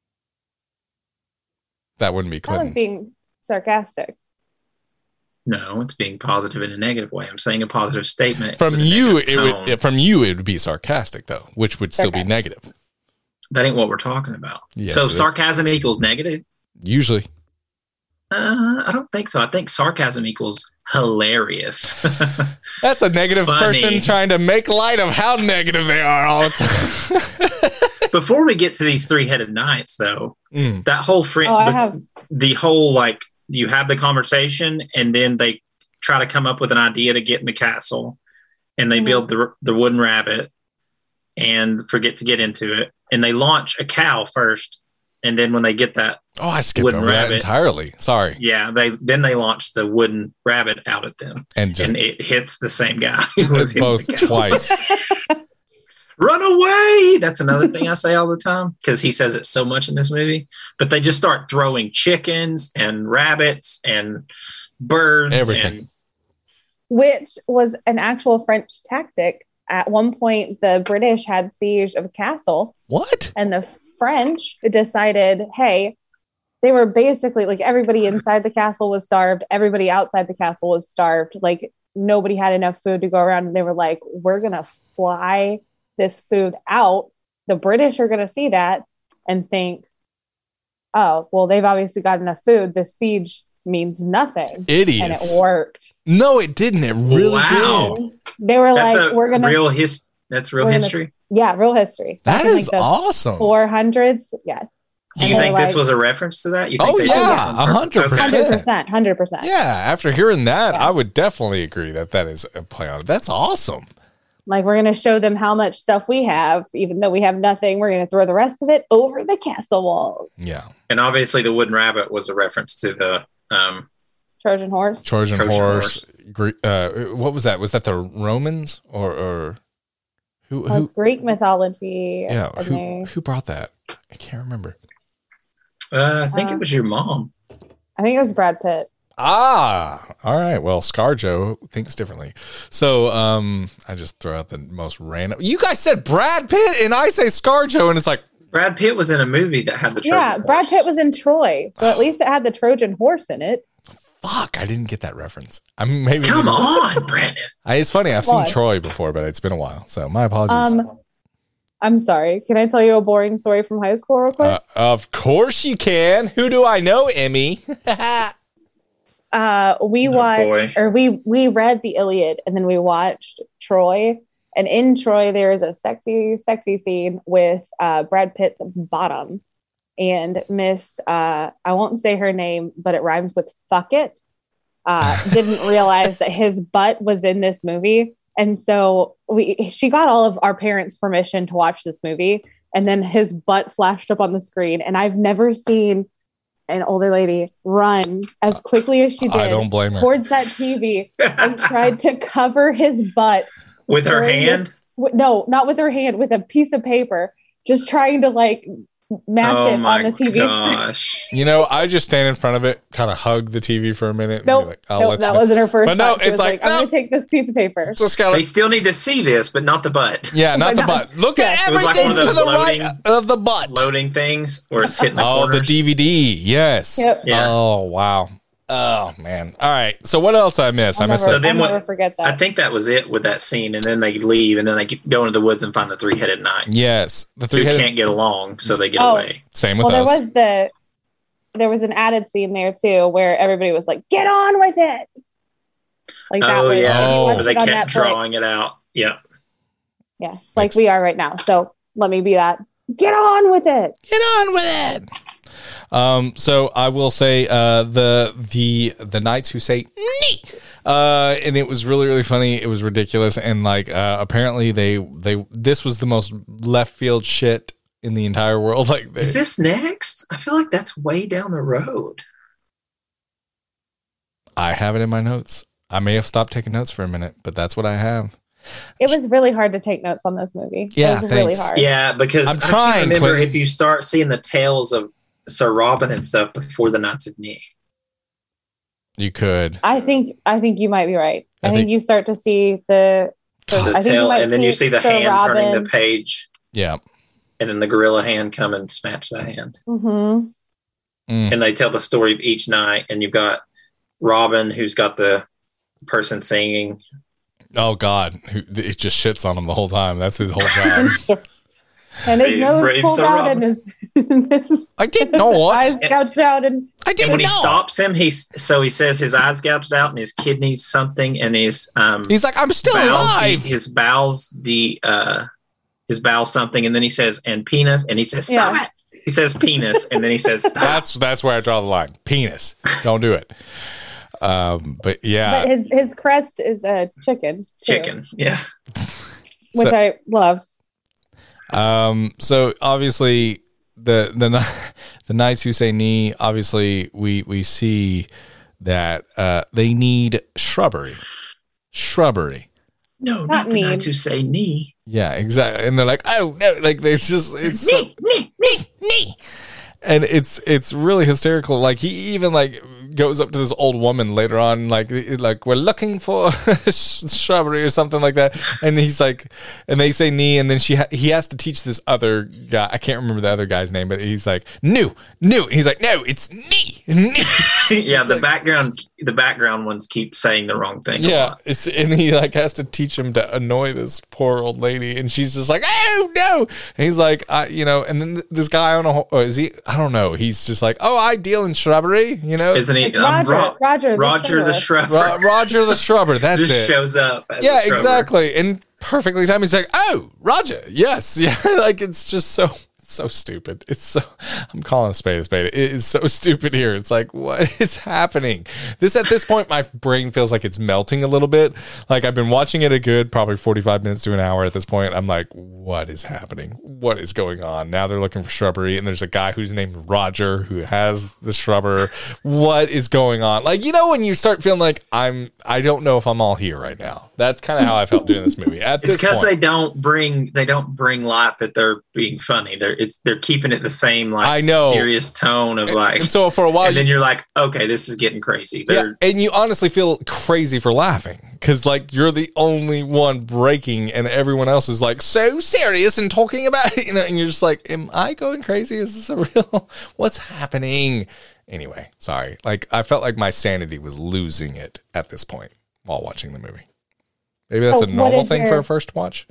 That wouldn't be Clinton. That was being sarcastic. No, it's being positive in a negative way. I'm saying a positive statement. From you, it would be sarcastic, though, which would still be negative. That ain't what we're talking about. Yes, so sarcasm equals negative? Usually. I don't think so. I think sarcasm equals hilarious. That's a negative person trying to make light of how negative they are all the time. Before we get to these 3-headed knights, though, that whole the whole like, you have the conversation and then they try to come up with an idea to get in the castle, and they build the wooden rabbit and forget to get into it. And they launch a cow first. And then when they get that, I skipped over that entirely. Sorry. Yeah. They launch the wooden rabbit out at them and it hits the same guy. It's both twice. Run away. That's another thing I say all the time, because he says it so much in this movie. But they just start throwing chickens and rabbits and birds. Everything. Which was an actual French tactic. At one point, the British had siege of a castle. What? And the French decided, hey, they were basically like, everybody inside the castle was starved. Everybody outside the castle was starved. Like, nobody had enough food to go around. And they were like, we're going to fly this food out. The British are going to see that and think, oh, well, they've obviously got enough food. This siege means nothing. Idiots. And it worked. No, it didn't. It really did. They were we're going to... That's real history? Yeah, real history. That is awesome. 400s. Yeah. Do you think this was a reference to that? You think 100%. 100%. Yeah, after hearing that, I would definitely agree that is a play on it. That's awesome. Like, we're going to show them how much stuff we have, even though we have nothing. We're going to throw the rest of it over the castle walls. Yeah. And obviously the wooden rabbit was a reference to the Trojan horse. Trojan horse. What was that? Was that the Romans or who? Greek mythology. Yeah. Who brought that? I can't remember. I think it was your mom. I think it was Brad Pitt. All right. Well, ScarJo thinks differently. So I just throw out the most random. You guys said Brad Pitt, and I say ScarJo, and it's like Brad Pitt was in a movie that had the Trojan horse. Brad Pitt was in Troy, so at least it had the Trojan horse in it. Fuck, I didn't get that reference. Come on, Brandon. It's funny. I've seen Troy before, but it's been a while, so my apologies. I'm sorry. Can I tell you a boring story from high school real quick? Of course you can. Who do I know, Emmy? We read the Iliad, and then we watched Troy. And in Troy, there is a sexy scene with Brad Pitt's bottom. And Miss, I won't say her name, but it rhymes with fuck it. Didn't realize that his butt was in this movie. And so she got all of our parents' permission to watch this movie. And then his butt flashed up on the screen. And I've never seen an older lady run as quickly as she did. I don't blame her. Towards that TV and tried to cover his butt. With her hand? No, not with her hand, with a piece of paper. Just trying to match it on the TV screen. You know, I just stand in front of it, kind of hug the TV for a minute. Nope, that wasn't her first. But no, it's like, I'm going to take this piece of paper. They still need to see this, but not the butt. Yeah, not the butt. Look at everything to the right of the butt. Loading things where it's hitting the corners. The DVD. Yes. Yep. Yeah. Oh, wow. Oh, man. All right. So what else I missed? I'll never forget that. I think that was it with that scene. And then they leave, and then they go into the woods and find the three-headed knights. Yes. The three-headed can't get along, so they get away. Same with us. There was an added scene there, too, where everybody was like, get on with it. They kept drawing it out. Yeah. Yeah, like we are right now. So let me be that. Get on with it. Get on with it. So I will say the knights who say nee, and it was really, really funny. It was ridiculous, and apparently this was the most left field shit in the entire world. Is this next? I feel like that's way down the road. I have it in my notes. I may have stopped taking notes for a minute, but that's what I have. It was really hard to take notes on this movie. Yeah, it was really hard. Yeah, because I'm trying. I can't remember if you start seeing the tales of Sir Robin and stuff before the Knights of Ni. You could. I think you might be right. I think you start to see the tail, and then you see the hand turning the page. Yeah. And then the gorilla hand come and snatch the hand. Mm-hmm. And they tell the story of each night, and you've got Robin, who's got the person singing. Oh God, it just shits on him the whole time. That's his whole job. And his nose pulled out, and his I didn't know what eyes gouged out, and I didn't. And when he stops him, he says his eyes gouged out, and his kidneys something, and his he's like, I'm still alive. His bowels something, and then he says and penis, and he says stop it. He says penis, and then he says stop. That's where I draw the line. Penis. Don't do it. But yeah, but his crest is a chicken. Chicken, yeah, which I loved. So obviously the knights who say knee, obviously we see that they need shrubbery. No, not the knights who say knee. Yeah, exactly. And they're like, oh no, like there's just it's knee. And it's really hysterical. Like he even goes up to this old woman later on, like we're looking for shrubbery or something like that. And he's like, and they say knee, and then he has to teach this other guy. I can't remember the other guy's name, but he's like new. And he's like, no, it's knee. Yeah, the background ones keep saying the wrong thing. Yeah, and he has to teach him to annoy this poor old lady, and she's just like, oh no. And he's like, and then this guy, I don't know, is he? I don't know. He's just like, oh, I deal in shrubbery, isn't he? Roger the Shrubber. Roger the Shrubber. That's just it. Shows up. Yeah, exactly. And perfectly timed. He's like, oh, Roger. Yes. Yeah. It's just so so stupid. I'm calling a spade a spade. It is so stupid here. It's like, what is happening? At this point, my brain feels like it's melting a little bit. Like I've been watching it a good probably 45 minutes to an hour at this point. I'm like, what is happening? What is going on? Now they're looking for shrubbery, and there's a guy who's named Roger who has the shrubber. What is going on? Like, when you start feeling like I don't know if I'm all here right now. That's kind of how I felt doing this movie. It's because they don't bring light that they're being funny. They're keeping it the same serious tone of like. And so for a while, and then you're like, okay, this is getting crazy. And you honestly feel crazy for laughing because like you're the only one breaking, and everyone else is like so serious and talking about it, and you're just like, am I going crazy? Is this a real? What's happening? Anyway, sorry. Like I felt like my sanity was losing it at this point while watching the movie. Maybe that's a normal thing for a first watch.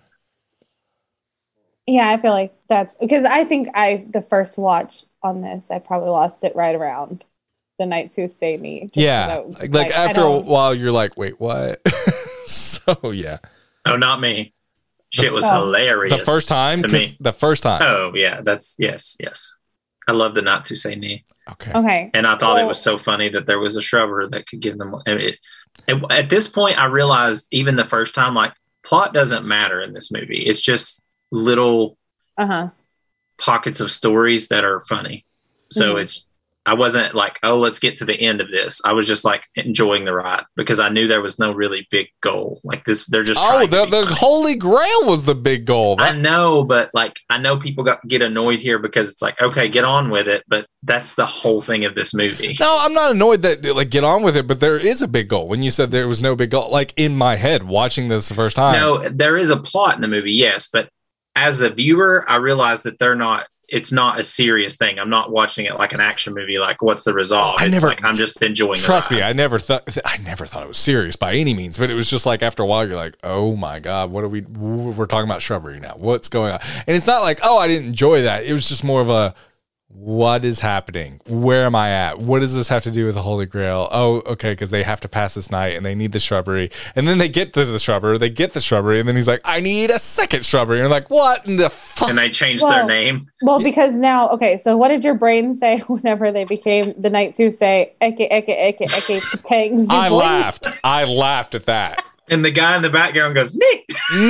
Yeah, I feel like that's because I think the first watch on this, I probably lost it right around The Night to Stay Me. Yeah. Like after a while, you're like, wait, what? So, yeah. Oh, not me. Shit was hilarious. The first time? To me. The first time. Oh, yeah. Yes. I love The Not to Say Me. Okay. And I thought it was so funny that there was a shrubber that could give them. At this point, I realized even the first time, like, plot doesn't matter in this movie. It's just little pockets of stories that are funny. So I wasn't like, oh, let's get to the end of this. I was just like enjoying the ride because I knew there was no really big goal. Like this, they're just the Holy Grail was the big goal. I know, but like I know people get annoyed here because it's like, okay, get on with it. But that's the whole thing of this movie. No, I'm not annoyed that like get on with it, but there is a big goal. When you said there was no big goal, like in my head watching this the first time. No, there is a plot in the movie, yes, but as a viewer, I realized that it's not a serious thing. I'm not watching it like an action movie. Like, what's the resolve? I'm just enjoying. Trust me, I never thought it was serious by any means. But it was just like after a while, you're like, oh my god, we're talking about shrubbery now. What's going on? And it's not like, oh, I didn't enjoy that. It was just more of a, what is happening? Where am I at? What does this have to do with the Holy Grail? Oh, okay, because they have to pass this night and they need the shrubbery. And then they get to the shrubbery, and then he's like, I need a second shrubbery. And I'm like, what in the fuck? And they changed their name. Well, because now, okay, so what did your brain say whenever they became the Night to say, Eke, Eke, Eke, Eke, Tangs? I laughed at that. And the guy in the background goes, Nick.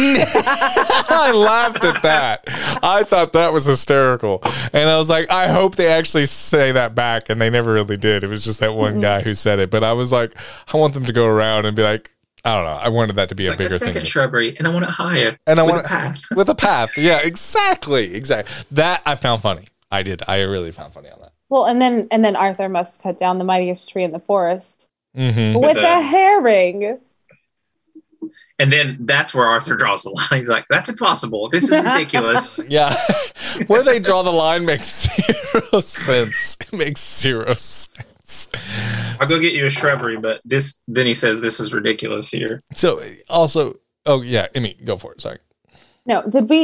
I laughed at that. I thought that was hysterical. And I was like, I hope they actually say that back. And they never really did. It was just that one guy who said it. But I was like, I want them to go around and be like, I don't know. I wanted that to be a bigger thing. Shrubbery, and I want it higher. And I want a path. With a path. Yeah, exactly. That I found funny. I did. I really found funny on that. Well, and then Arthur must cut down the mightiest tree in the forest with a herring. And then that's where Arthur draws the line. He's like, that's impossible. This is ridiculous. Yeah. Where they draw the line makes zero sense. It makes zero sense. I'll go get you a shrubbery, but then he says this is ridiculous here. So also, oh yeah, Emmy, go for it. Sorry. No,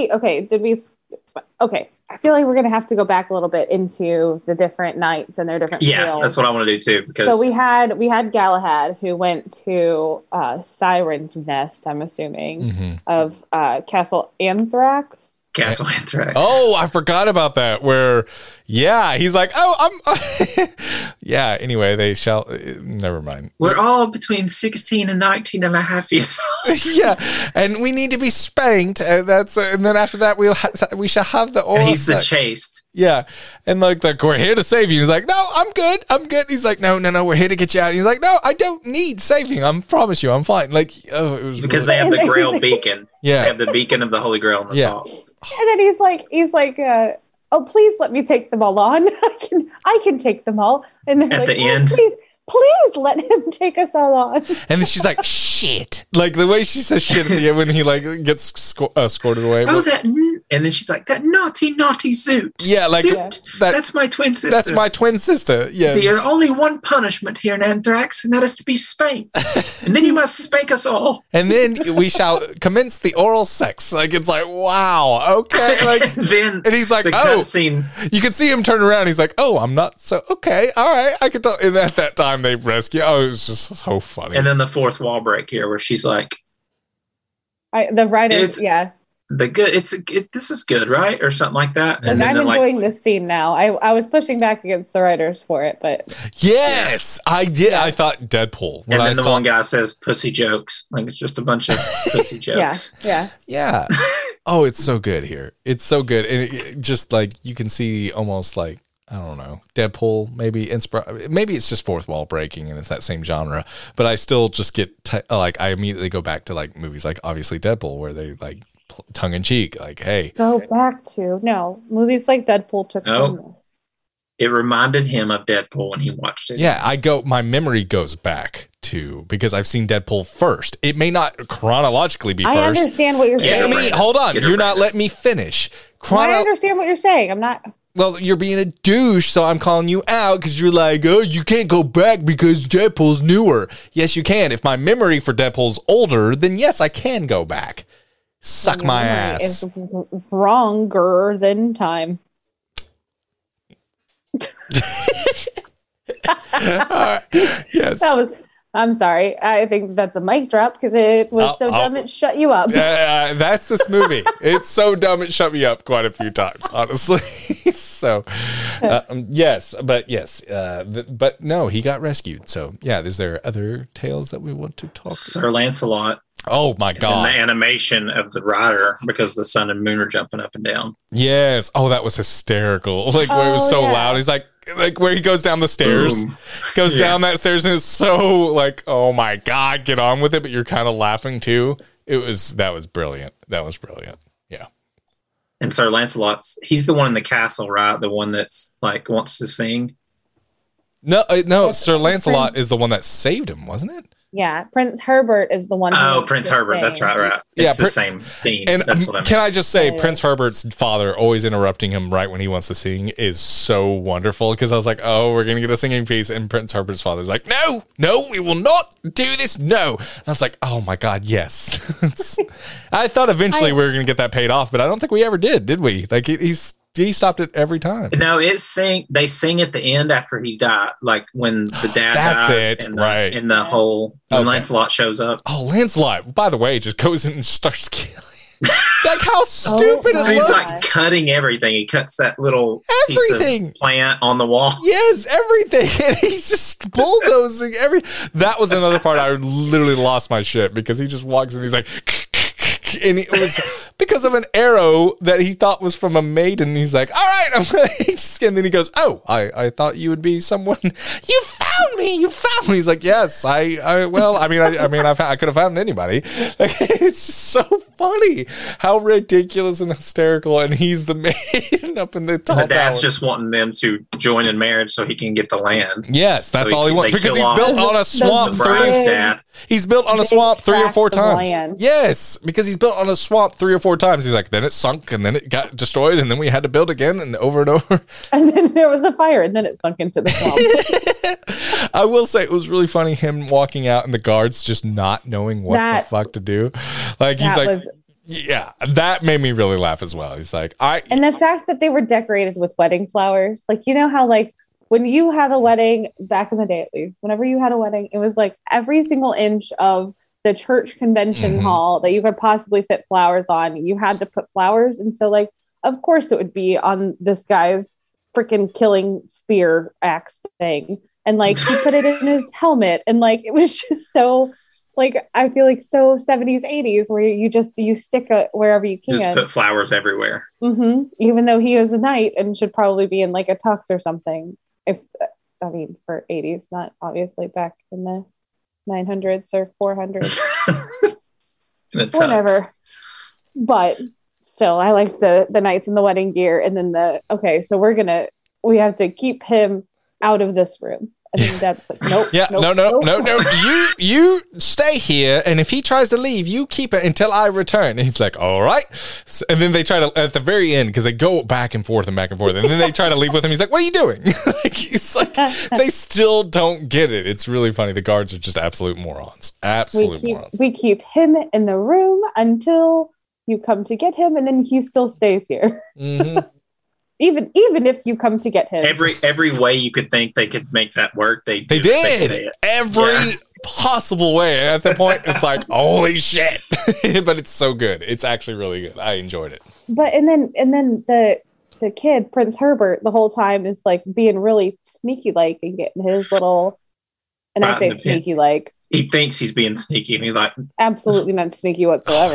okay. I feel like we're going to have to go back a little bit into the different knights and their different tales. That's what I want to do too. Because so we had Galahad who went to Siren's Nest, I'm assuming, of Castle Anthrax. Castle Anthrax. Oh, I forgot about that. Where, yeah, he's like, oh, I'm. Yeah. Anyway, they shall. Never mind. We're all between 16 and 19 and a half years old. Yeah, and we need to be spanked. And then after that, we shall have the oral. And he's sex. the chaste. Yeah, and like we're here to save you. He's like, no, I'm good. He's like, no, we're here to get you out. And he's like, no, I don't need saving. I promise you, I'm fine. Like, oh, it was because they have the Grail beacon. Yeah, they have the beacon of the Holy Grail on the top. And then he's like, oh, please let me take them all on. I can take them all. And then at the end, please let him take us all on. And then she's like, shit. Like the way she says shit at the end when he like gets escorted away. Oh, and then she's like, that naughty Zoot. Yeah, like that's my twin sister. That's my twin sister. Yeah. There's only one punishment here in Anthrax, and that is to be spanked. And then you must spank us all. And then we shall commence the oral sex. Like it's like, wow, okay. Like and he's like, scene. You can see him turn around. He's like, oh, I'm not so okay. All right, I can tell. And at that time, they rescue. Oh, it was just so funny. And then the fourth wall break here, where she's like, the writer, this is good, right? Or something like that. And I'm enjoying this scene now. I was pushing back against the writers for it, but yes, I did. Yeah. I thought Deadpool. And then the one guy says pussy jokes. Like it's just a bunch of pussy jokes. Yeah. Oh, it's so good here. It's so good. And it just like you can see almost like, I don't know, Deadpool, maybe it's just fourth wall breaking and it's that same genre, but I still just get I immediately go back to like movies like obviously Deadpool where they like tongue in cheek, like, hey, movies like Deadpool took from this. It reminded him of Deadpool when he watched it. Yeah, my memory goes back to because I've seen Deadpool first. It may not chronologically be first. I understand what you're saying. Hold on, you're not letting me finish. I understand what you're saying. I'm not. Well, you're being a douche, so I'm calling you out because you're like, oh, you can't go back because Deadpool's newer. Yes, you can. If my memory for Deadpool's older, then yes, I can go back. Suck my ass. It's wronger than time. Yes. I'm sorry. I think that's a mic drop because it was so dumb it shut you up. That's this movie. It's so dumb it shut me up quite a few times, honestly. So, yes. But no, he got rescued. So, yeah, is there other tales that we want to talk about? Sir Lancelot. Oh, my God. And the animation of the rider because the sun and moon are jumping up and down. Yes. Oh, that was hysterical. Like, where it was so loud. He's like where he goes down the stairs, down that stairs, and it's so like, oh my God, get on with it. But you're kind of laughing too. That was brilliant. Yeah. And Sir Lancelot's, he's the one in the castle, right? The one that's like wants to sing. No, Sir Lancelot is the one that saved him, wasn't it? Yeah, Prince Herbert is the one. Oh, Prince Herbert. That's right. It's the same scene. And that's what I mean. Can I just say, Prince Herbert's father always interrupting him right when he wants to sing is so wonderful because I was like, oh, we're going to get a singing piece. And Prince Herbert's father's like, no, we will not do this. No. And I was like, oh my God, yes. I thought eventually we were going to get that paid off, but I don't think we ever did we? Like he stopped it every time. No, they sing at the end after he died, like when the dad dies right. And the whole when Lancelot shows up. Oh, Lancelot, by the way, just goes in and starts killing. Like how stupid it looks. He's like cutting everything. He cuts that little piece of plant on the wall. Yes, everything. And he's just bulldozing That was another part I literally lost my shit because he just walks in and he's like and it was because of an arrow that he thought was from a maiden. He's like, all right, and then he goes, oh, I thought you would be someone. You found me. He's like, yes, I could have found anybody. Like, it's just so funny how ridiculous and hysterical. And he's the maiden up in the tall tower. The dad's just wanting them to join in marriage so he can get the land. Yes, that's all he wants because he's built on a swamp. He's built on a swamp 3 or 4 times. Yes, because he's built on a swamp 3 or 4 times. He's like, then it sunk and then it got destroyed and then we had to build again and over. And then there was a fire and then it sunk into the swamp. I will say it was really funny him walking out and the guards just not knowing what the fuck to do. Like he's like, yeah, that made me really laugh as well. He's like, and the fact that they were decorated with wedding flowers, like, you know how like when you had a wedding back in the day, at least, whenever you had a wedding, it was like every single inch of the church convention hall that you could possibly fit flowers on, you had to put flowers. And so like, of course it would be on this guy's freaking killing spear axe thing. And like, he put it in his helmet. And like, it was just so like, I feel like so 70s, 80s where you stick it wherever you can. Just put flowers everywhere. Even though he is a knight and should probably be in like a tux or something. For 80s, not obviously back in the 900s or 400s. Whatever. But still, I like the knights in the wedding gear. And then so we have to keep him out of this room. And then Dad was like, nope. Yeah, no. You stay here, and if he tries to leave, you keep it until I return. And he's like, all right. So, and then they try to, at the very end, because they go back and forth, and then they try to leave with him. He's like, what are you doing? He's like, they still don't get it. It's really funny. The guards are just absolute morons. Morons. We keep him in the room until you come to get him, and then he still stays here. Even if you come to get him. Every way you could think they could make that work, they did. possible way. At that point, it's like, holy shit. But it's so good. It's actually really good. I enjoyed it. But and then the kid, Prince Herbert, the whole time is like being really sneaky like and getting his little, and I say sneaky like. He thinks he's being sneaky, and he's like, absolutely not sneaky whatsoever.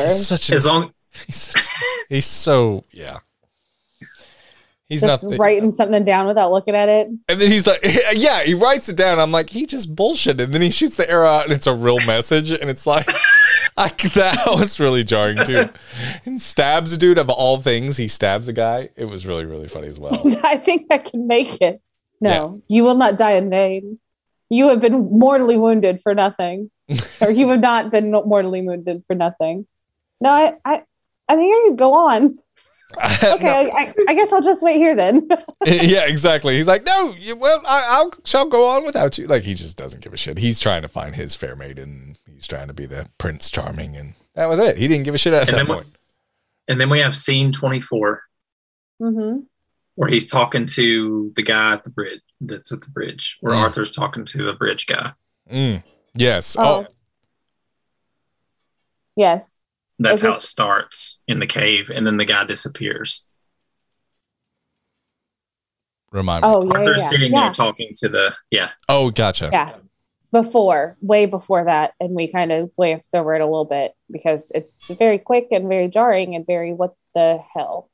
He's so, yeah. He's just not writing something down without looking at it. And then he's like, yeah, he writes it down. I'm like, he just bullshitted. And then he shoots the arrow out and it's a real message. And it's like, that was really jarring too. And stabs a dude, of all things. He stabs a guy. It was really, really funny as well. I think I can make it. No, You will not die in vain. You have been mortally wounded for nothing. Or you have not been mortally wounded for nothing. No, I think I could go on. Okay, no. I guess I'll just wait here then. Yeah, exactly. He's like, no, I shall go on without you. Like, he just doesn't give a shit. He's trying to find his fair maiden. He's trying to be the Prince Charming, and that was it. He didn't give a shit at that point. And then we have scene 24, where he's talking to the guy at the bridge. That's at the bridge, where Arthur's talking to the bridge guy. Yes. Yes. That's how it starts in the cave, and then the guy disappears. Remind me. Arthur's sitting there talking to the Oh, gotcha. Yeah, way before that, and we kind of glanced over it a little bit because it's very quick and very jarring and very what the hell.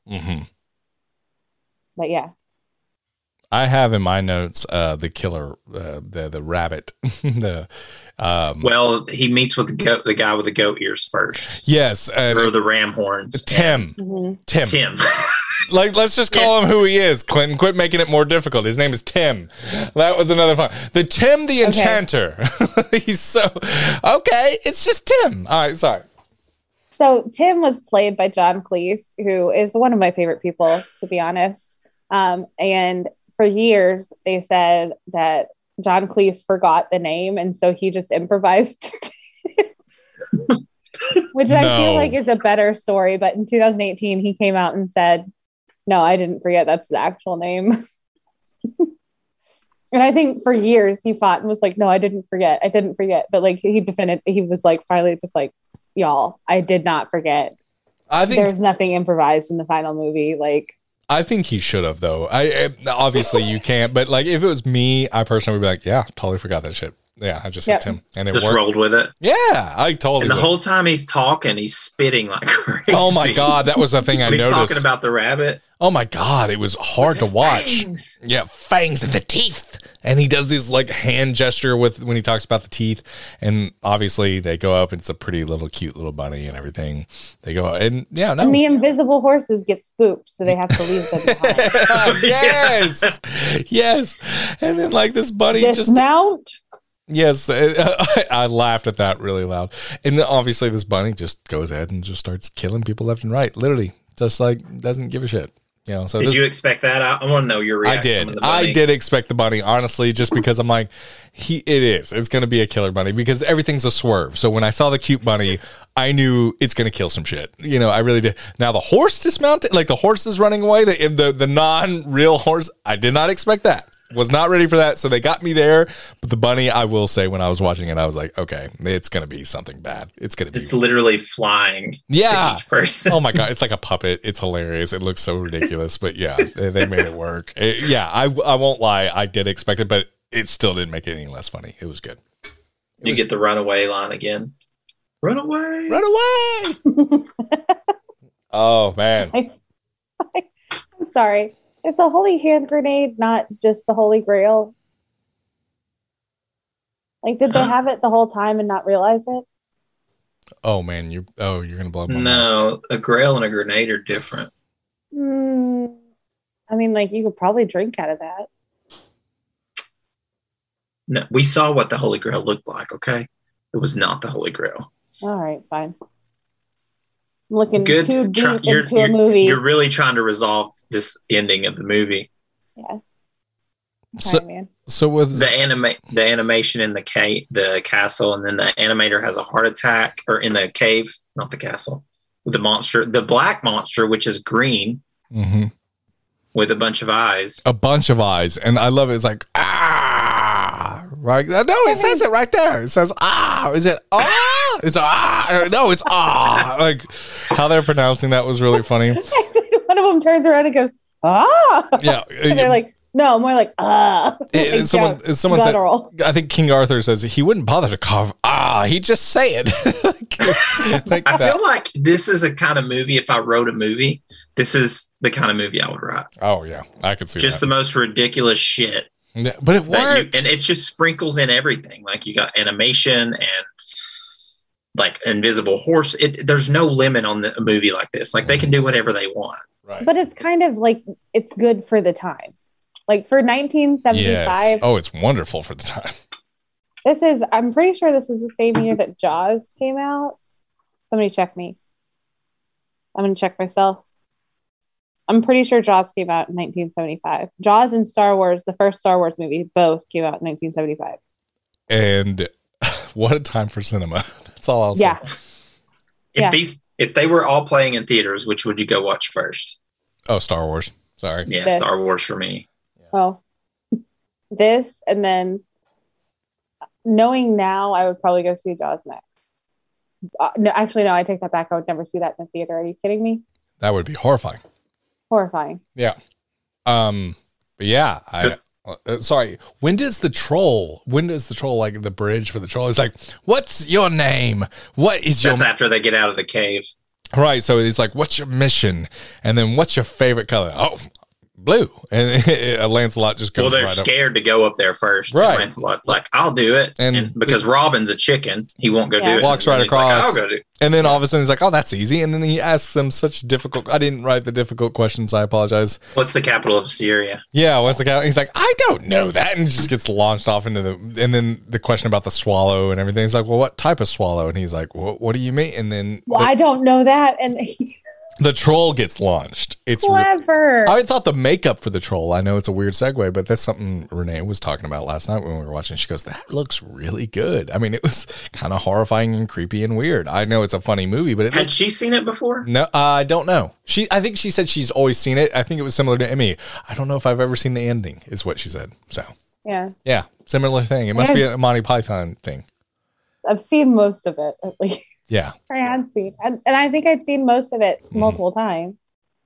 But yeah. I have in my notes the killer, the rabbit. Well, he meets with the guy with the goat ears first. Yes, or the ram horns. Tim. Tim. Like, let's just call him who he is. Clinton, quit making it more difficult. His name is Tim. That was another fun. The Tim the Enchanter. He's so okay. It's just Tim. All right, sorry. So Tim was played by John Cleese, who is one of my favorite people, to be honest. And for years, they said that John Cleese forgot the name, and so he just improvised, which I feel like is a better story. But in 2018, he came out and said, no, I didn't forget. That's the actual name. And I think for years he fought and was like, no, I didn't forget. But like he defended, he was like, finally just like, y'all, I did not forget. I think there's nothing improvised in the final movie. Like, I think he should have, though. Obviously you can't, but like if it was me, I personally would be like, yeah, totally forgot that shit. Yeah, I just said Tim, and it just worked. Rolled with it. Yeah, I totally. And the whole time he's talking, he's spitting like crazy. Oh my god, that was the thing I noticed. He's talking about the rabbit. Oh my god, it was hard to watch. Fangs. Yeah, fangs and the teeth, and he does this like hand gesture with when he talks about the teeth, and obviously they go up. And it's a pretty little, cute little bunny and everything. They go and And the invisible horses get spooked, so they have to leave them behind. yes, and then like this bunny dismount. Yes, I laughed at that really loud. And then obviously this bunny just goes ahead and just starts killing people left and right. Literally, just like doesn't give a shit. You know. So did you expect that? I want to know your reaction. I did expect the bunny, honestly, just because I'm like, it's going to be a killer bunny because everything's a swerve. So when I saw the cute bunny, I knew it's going to kill some shit. You know, I really did. Now the horse dismounted, like the horse is running away. The non-real horse, I did not expect that. Was not ready for that, so they got me there. But the bunny, I will say, when I was watching it, I was like, okay, it's going to be something bad. It's literally flying. Yeah. To each person. Oh my god, it's like a puppet. It's hilarious. It looks so ridiculous, but yeah, they made it work. I won't lie, I did expect it, but it still didn't make it any less funny. It was good. You get the runaway line again. Run away! Run away! Oh man, I'm sorry. Is the holy hand grenade not just the Holy Grail? Like, did they have it the whole time and not realize it? Oh man, you're gonna blow up. No, a Grail and a grenade are different. I mean, like you could probably drink out of that. No, we saw what the Holy Grail looked like. Okay, it was not the Holy Grail. All right, fine. Looking too deep into a movie. You're really trying to resolve this ending of the movie. Yeah. So with the animation in the castle, and then the animator has a heart attack, or in the cave, not the castle, with the monster, the black monster, which is green, with a bunch of eyes. And I love it. It's like right? No, it says it right there. It says ah. Is it ah? It's ah. No, it's ah. Like how they're pronouncing that was really funny. One of them turns around and goes ah. Yeah, and they're like, no, more like ah. Someone said, I think King Arthur says he wouldn't bother to carve ah. He'd just say it. I feel like this is a kind of movie. If I wrote a movie, this is the kind of movie I would write. Oh yeah, I could see just the most ridiculous shit. Yeah, but it works, and it just sprinkles in everything. Like you got animation and like invisible horse. There's no limit on a movie like this. Like they can do whatever they want. Right. But it's kind of like it's good for the time. Like for 1975. Yes. Oh, it's wonderful for the time. I'm pretty sure this is the same year that Jaws came out. Somebody check me. I'm going to check myself. I'm pretty sure Jaws came out in 1975. Jaws and Star Wars, the first Star Wars movie, both came out in 1975. And what a time for cinema. That's all I'll say. Yeah. If they were all playing in theaters, which would you go watch first? Oh, Star Wars. Sorry. Yeah, Star Wars for me. Well, this, and then knowing now, I would probably go see Jaws next. No, I take that back. I would never see that in the theater. Are you kidding me? That would be horrifying. Horrifying. Yeah. But yeah, sorry. When does the troll, like the bridge for the troll? It's like, what's your name? That's after they get out of the cave. Right. So it's like, what's your mission? And then what's your favorite color? Oh, blue. And Lancelot just goes. Well, they're scared to go up there first. Right. And Lancelot's like, I'll do it. And because Robin's a chicken, he won't go do it. Walks right across. Like, I'll go do it. And then all of a sudden he's like, oh, that's easy. And then he asks them such difficult. I didn't write the difficult questions. I apologize. What's the capital of Syria? Yeah. What's the capital? He's like, I don't know that. And just gets launched off into and then the question about the swallow and everything. He's like, well, what type of swallow? And he's like, well, what do you mean? And then. Well, I don't know that. And the troll gets launched. It's clever. I thought the makeup for the troll, I know it's a weird segue, but that's something Renee was talking about last night when we were watching. She goes, that looks really good. I mean, it was kind of horrifying and creepy and weird. I know it's a funny movie, but had she seen it before? No, I don't know. I think she said she's always seen it. I think it was similar to Emmy. I don't know if I've ever seen the ending, is what she said. So yeah, similar thing. It must be a Monty Python thing. I've seen most of it, at least. Yeah. I had seen. And I think I'd seen most of it multiple times.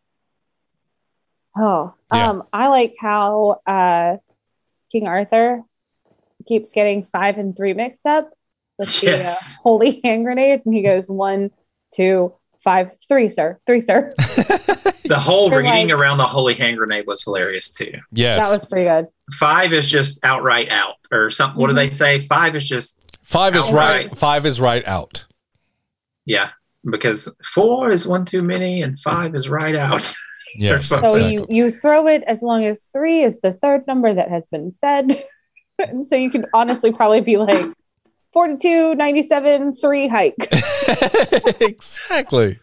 Oh. Yeah. I like how King Arthur keeps getting 5 and 3 mixed up with the holy hand grenade. And he goes 1, 2, 5, 3, sir. 3, sir. The whole ringing around the holy hand grenade was hilarious too. Yes. That was pretty good. 5 is just outright out or something. What do they say? 5 is just 5 is outright. Right. 5 is right out. Yeah, because 4 is one too many and 5 is right out. Yeah. So exactly. you throw it as long as 3 is the third number that has been said. And so you can honestly probably be like 42, 97, 3 hike. Exactly.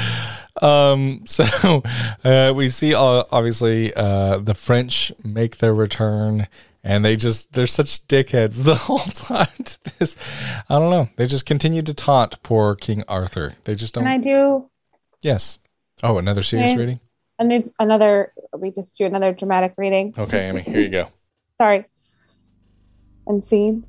So we see obviously the French make their return. And they're such dickheads the whole time to this. I don't know. They just continue to taunt poor King Arthur. They just don't. Can I do? Yes. Oh, another serious reading? We just do another dramatic reading. Okay, Amy, here you go. Sorry. And scene.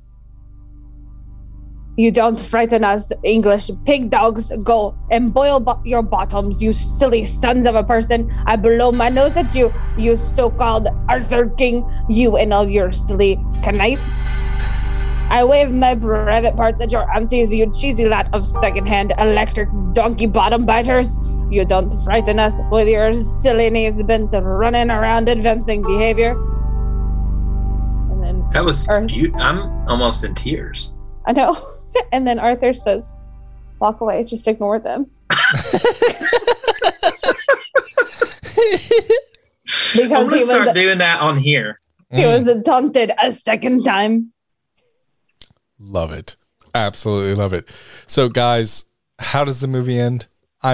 You don't frighten us, English pig dogs. Go and boil your bottoms, you silly sons of a person. I blow my nose at you, you so-called Arthur King, you and all your silly canites. I wave my private parts at your aunties, you cheesy lot of second-hand electric donkey bottom biters. You don't frighten us with your silly knees bent running around advancing behavior. And then that was cute. I'm almost in tears. I know. And then Arthur says, walk away, just ignore them. I'm going to start doing that on here. He was taunted a second time. Love it. Absolutely love it. So, guys, how does the movie end?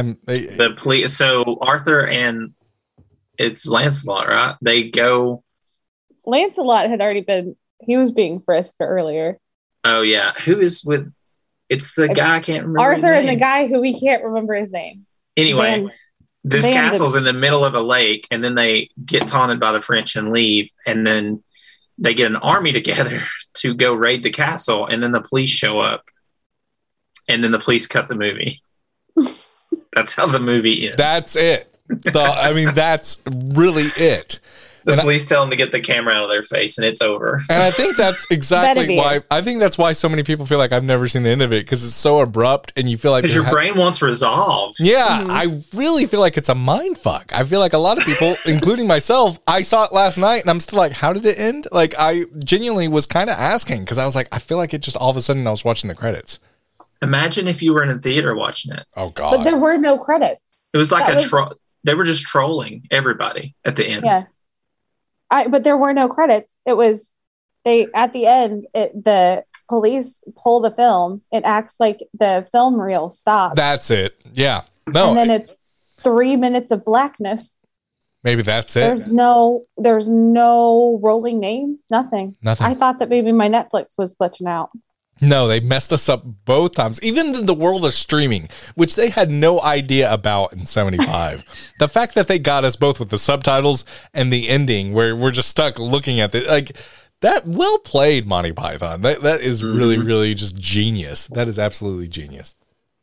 So Arthur and it's Lancelot, right? They go. Lancelot had already he was being frisked earlier. Oh, yeah. Who is with... It's the guy I can't remember Arthur and the guy who we can't remember his name. Anyway, this castle's in the middle of a lake, and then they get taunted by the French and leave, and then they get an army together to go raid the castle, and then the police show up, and then the police cut the movie. That's how the movie ends. That's it. That's really it. The police tell them to get the camera out of their face, and it's over. And I think that's exactly why. I think that's why so many people feel like I've never seen the end of it, because it's so abrupt, and you feel like because your brain wants resolved. Yeah, I really feel like it's a mind fuck. I feel like a lot of people, including myself, I saw it last night, and I'm still like, how did it end? Like, I genuinely was kind of asking, because I was like, I feel like it just all of a sudden I was watching the credits. Imagine if you were in a theater watching it. Oh God! But there were no credits. It was like they were just trolling everybody at the end. Yeah. But there were no credits. It was at the end, the police pull the film. It acts like the film reel stops. That's it. Yeah. No. And then it's 3 minutes of blackness. Maybe that's it. There's no rolling names. Nothing. I thought that maybe my Netflix was glitching out. No, they messed us up both times. Even in the world of streaming, which they had no idea about in 75. The fact that they got us both with the subtitles and the ending where we're just stuck looking at it, like that, well played, Monty Python. That is really, really just genius. That is absolutely genius.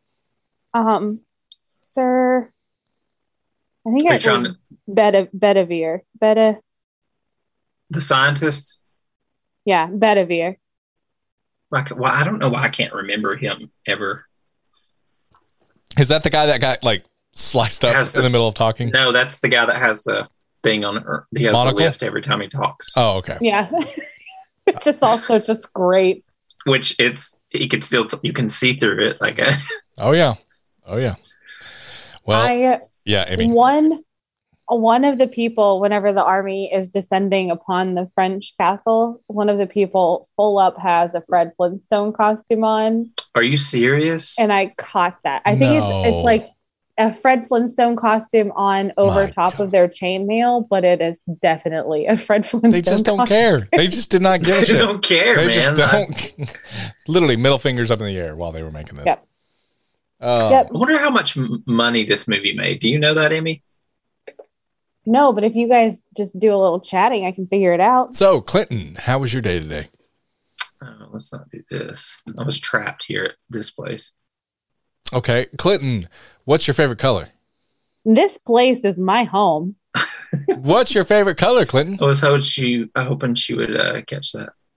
Sir, I think it was Bedivere. The scientist? Yeah, Bedivere. Well, I don't know why I can't remember him ever. Is that the guy that got like sliced up in the middle of talking? No, that's the guy that has the thing on her. He has Monocle? The lift every time he talks. Oh, okay. Yeah. It's just also just great. Which you can see through it. Like Oh yeah. Well, yeah, Amy. One of the people, whenever the army is descending upon the French castle, one of the people full up has a Fred Flintstone costume on. Are you serious? And I caught that. I think it's like a Fred Flintstone costume on over top of their chainmail, but it is definitely a Fred Flintstone. They just don't care. They just did not give a shit. They don't care, man. Just don't. Literally middle fingers up in the air while they were making this. Yep. I wonder how much money this movie made. Do you know that, Amy? No, but if you guys just do a little chatting, I can figure it out. So, Clinton, how was your day today? Oh, let's not do this. I was trapped here at this place. Okay. Clinton, what's your favorite color? This place is my home. What's your favorite color, Clinton? I was hoping she would catch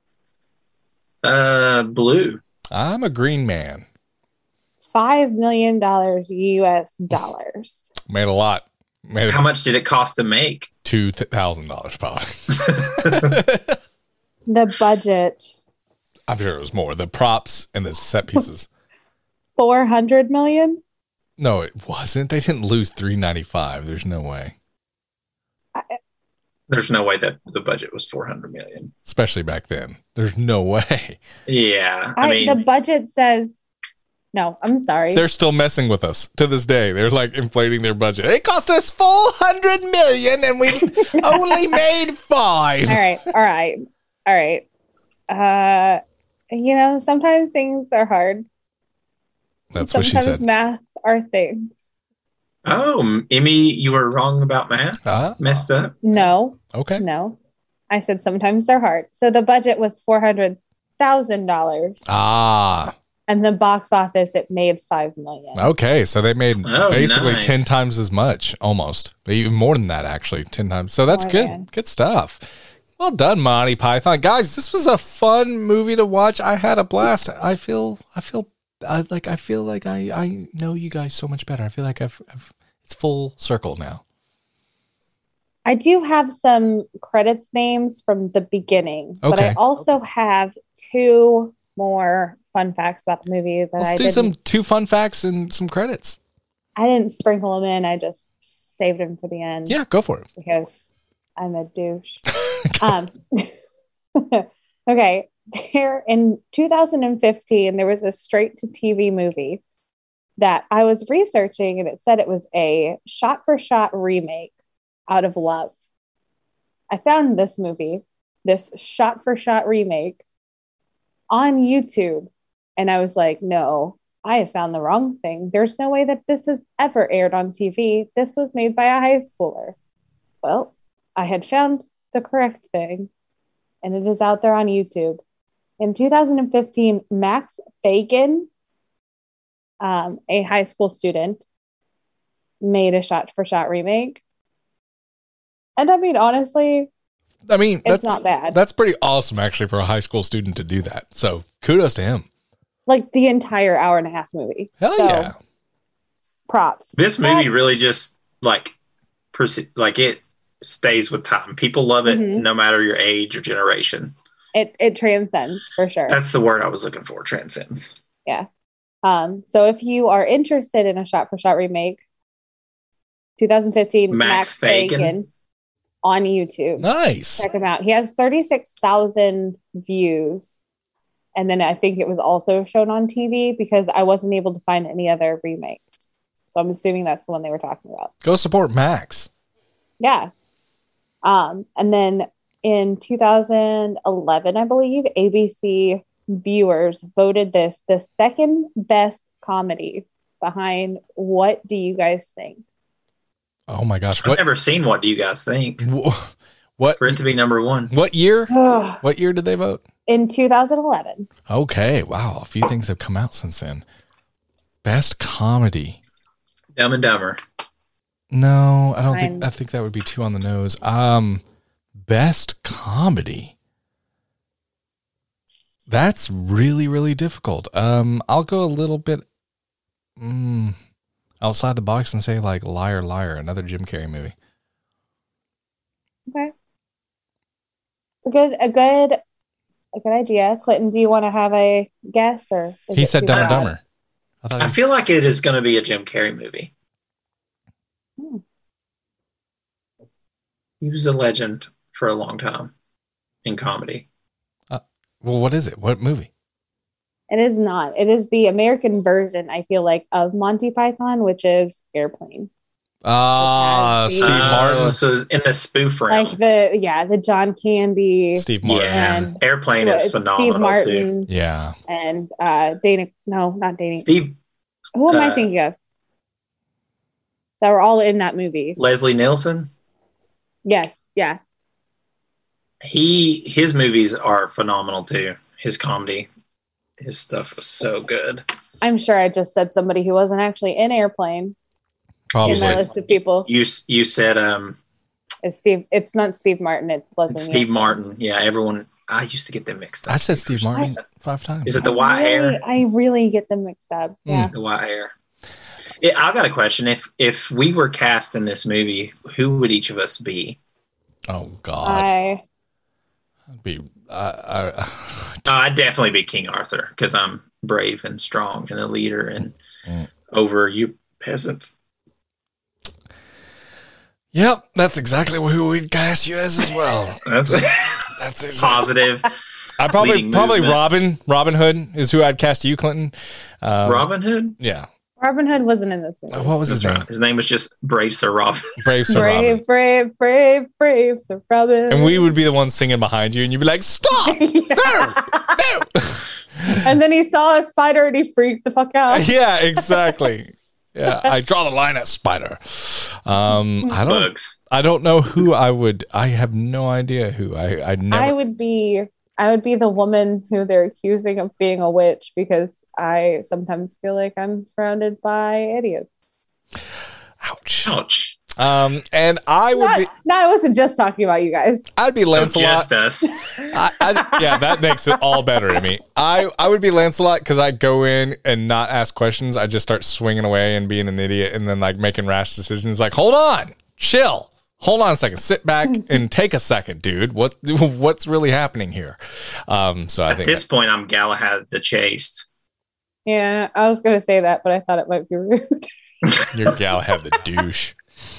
that. Blue. I'm a green man. $5 million US dollars. Made a lot. How much did it cost to make? $2,000 probably. The budget. I'm sure it was more. The props and the set pieces. 400 million? No, it wasn't. They didn't lose 395. There's no way. There's no way that the budget was 400 million. Especially back then. There's no way. Yeah. I mean, the budget says. No, I'm sorry. They're still messing with us to this day. They're like inflating their budget. It cost us 400 million and we only made 5. All right. Sometimes things are hard. That's what she said. Sometimes math are things. Oh, Emmy, you were wrong about math? Messed up? No. Okay. No. I said sometimes they're hard. So the budget was $400,000. Ah. And the box office, it made $5 million. Okay, so they made basically nice. 10 times as much, almost. Even more than that, actually, 10 times. So that's good. Good stuff. Well done, Monty Python. Guys, this was a fun movie to watch. I had a blast. I feel like I know you guys so much better. I feel like it's full circle now. I do have some credits names from the beginning, but I also have 2 more fun facts about the movie. Let's do some 2 fun facts and some credits. I didn't sprinkle them in. I just saved them for the end. Yeah, go for it. Because I'm a douche. Okay. There in 2015, there was a straight-to-TV movie that I was researching, and it said it was a shot-for-shot remake out of love. I found this movie, this shot-for-shot remake, on YouTube. And I was like, no, I have found the wrong thing. There's no way that this has ever aired on TV. This was made by a high schooler. Well, I had found the correct thing, and it is out there on YouTube. In 2015, Max Fagan, a high school student, made a shot-for-shot remake. And I mean, honestly, it's not bad. That's pretty awesome, actually, for a high school student to do that. So kudos to him. Like the entire hour-and-a-half movie. Hell yeah. Props. This movie really just like it stays with time. People love it no matter your age or generation. It transcends for sure. That's the word I was looking for. Transcends. Yeah. So if you are interested in a shot-for-shot remake, 2015 Max Fagan on YouTube. Nice. Check him out. He has 36,000 views. And then I think it was also shown on TV because I wasn't able to find any other remakes. So I'm assuming that's the one they were talking about. Go support Max. Yeah. And then in 2011, I believe, ABC viewers voted this the second best comedy behind What Do You Guys Think? Oh my gosh. I've never seen What Do You Guys Think? What? For it to be number one. What year? What year did they vote? In 2011. Okay. Wow. A few things have come out since then. Best comedy. Dumb and Dumber. No, I don't think. I think that would be too on the nose. Best comedy. That's really, really difficult. I'll go a little bit outside the box and say like Liar Liar, another Jim Carrey movie. Okay. A good idea. Clinton, do you want to have a guess or? He said Dumb and Dumber. I feel like it is going to be a Jim Carrey movie. He was a legend for a long time in comedy. Well, what is it? What movie? It is not. It is the American version, I feel like, of Monty Python, which is Airplane. Steve Martin. So in the spoof realm. Like the John Candy. Steve Martin. Yeah. And Airplane is phenomenal, Steve Martin, too. Yeah. And not Dana. Steve. Who am I thinking of? That were all in that movie. Leslie Nielsen? Yes. Yeah. His movies are phenomenal, too. His comedy. His stuff was so good. I'm sure I just said somebody who wasn't actually in Airplane. Probably. In my list of people. You said it's Steve. It's not Steve Martin. It's Leslie. It's Steve Martin. Yeah, everyone. I used to get them mixed up. I said Steve Martin 5 times. Is it the white hair? I really get them mixed up. Yeah, the white hair. Yeah, I got a question. If we were cast in this movie, who would each of us be? Oh God, I'd be. I'd definitely be King Arthur because I'm brave and strong and a leader and over you peasants. Yep, that's exactly who we'd cast you as well. That's exactly. Positive. I probably Robin Hood is who I'd cast you, Clinton. Robin Hood? Yeah. Robin Hood wasn't in this movie. What was his name? Right. His name was just Brave Sir Robin. Brave Sir Robin. Brave Sir Robin. And we would be the ones singing behind you, and you'd be like, "Stop! No!" And then he saw a spider, and he freaked the fuck out. Yeah, exactly. Yeah, I draw the line at spider. I don't know who I would. I have no idea who. I would be the woman who they're accusing of being a witch because I sometimes feel like I'm surrounded by idiots. Ouch. And I would I wasn't just talking about you guys. I'd be Lancelot. Just us. Yeah, that makes it all better to me. I would be Lancelot because I'd go in and not ask questions. I'd just start swinging away and being an idiot and then like making rash decisions. Like, hold on, chill. Hold on a second. Sit back and take a second, dude. What's really happening here? So I think at this point, I'm Galahad the Chaste. Yeah, I was going to say that, but I thought it might be rude. You're Galahad the douche.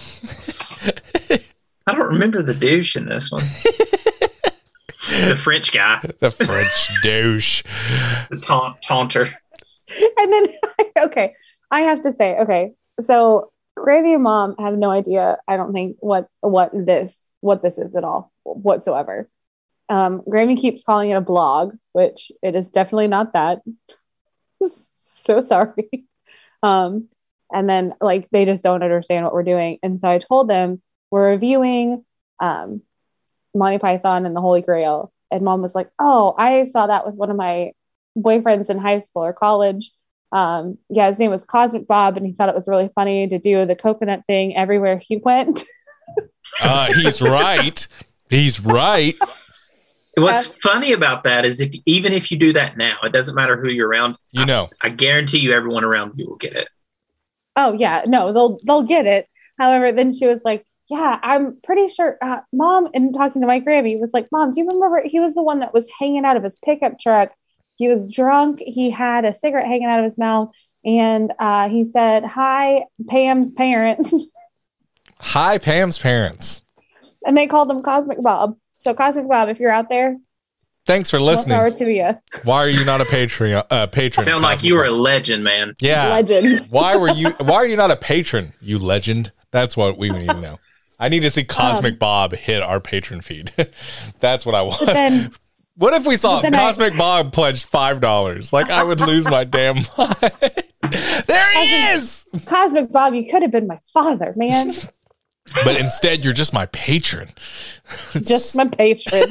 I don't remember the douche in this one. The French guy. The French douche. The taunter. And then, okay, I have to say, okay, so Gravy and Mom have no idea, I don't think, what this is at all whatsoever. Gravy keeps calling it a blog, which it is definitely not that. So sorry. And then like they just don't understand what we're doing. And so I told them we're reviewing Monty Python and the Holy Grail. And Mom was like, oh, I saw that with one of my boyfriends in high school or college. His name was Cosmic Bob, and he thought it was really funny to do the coconut thing everywhere he went. He's right. He's right. What's funny about that is even if you do that now, it doesn't matter who you're around. I guarantee you, everyone around you will get it. Oh yeah, no, they'll get it. However, then she was like, "Yeah, I'm pretty sure." Mom, and talking to my Grammy, was like, "Mom, do you remember he was the one that was hanging out of his pickup truck? He was drunk. He had a cigarette hanging out of his mouth, and he said, "Hi, Pam's parents." Hi, Pam's parents. And they called him Cosmic Bob. So Cosmic Bob, if you're out there, thanks for listening. More power to you. Why are you not a patron? Sound like you were a legend, man. Yeah, legend. Why are you not a patron? You legend. That's what we need to know. I need to see Cosmic Bob hit our patron feed. That's what I want. Then, what if we saw Cosmic Bob pledged $5? Like, I would lose my damn mind. There he is. Cosmic Bob, you could have been my father, man. But instead, you're just my patron. Just my patron.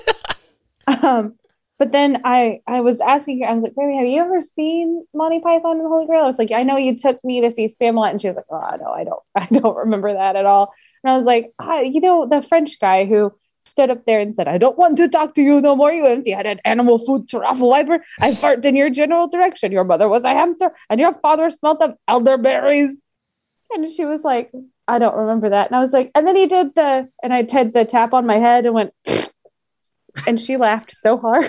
But then I was asking her, I was like, baby, have you ever seen Monty Python and the Holy Grail? I was like, I know you took me to see Spamalot. And she was like, oh, no, I don't remember that at all. And I was like, the French guy who stood up there and said, I don't want to talk to you no more, you empty-headed animal food truffle wiper. I farted in your general direction. Your mother was a hamster and your father smelled of elderberries. And she was like, I don't remember that. And I was like, and then he did and I did the tap on my head and went, and she laughed so hard.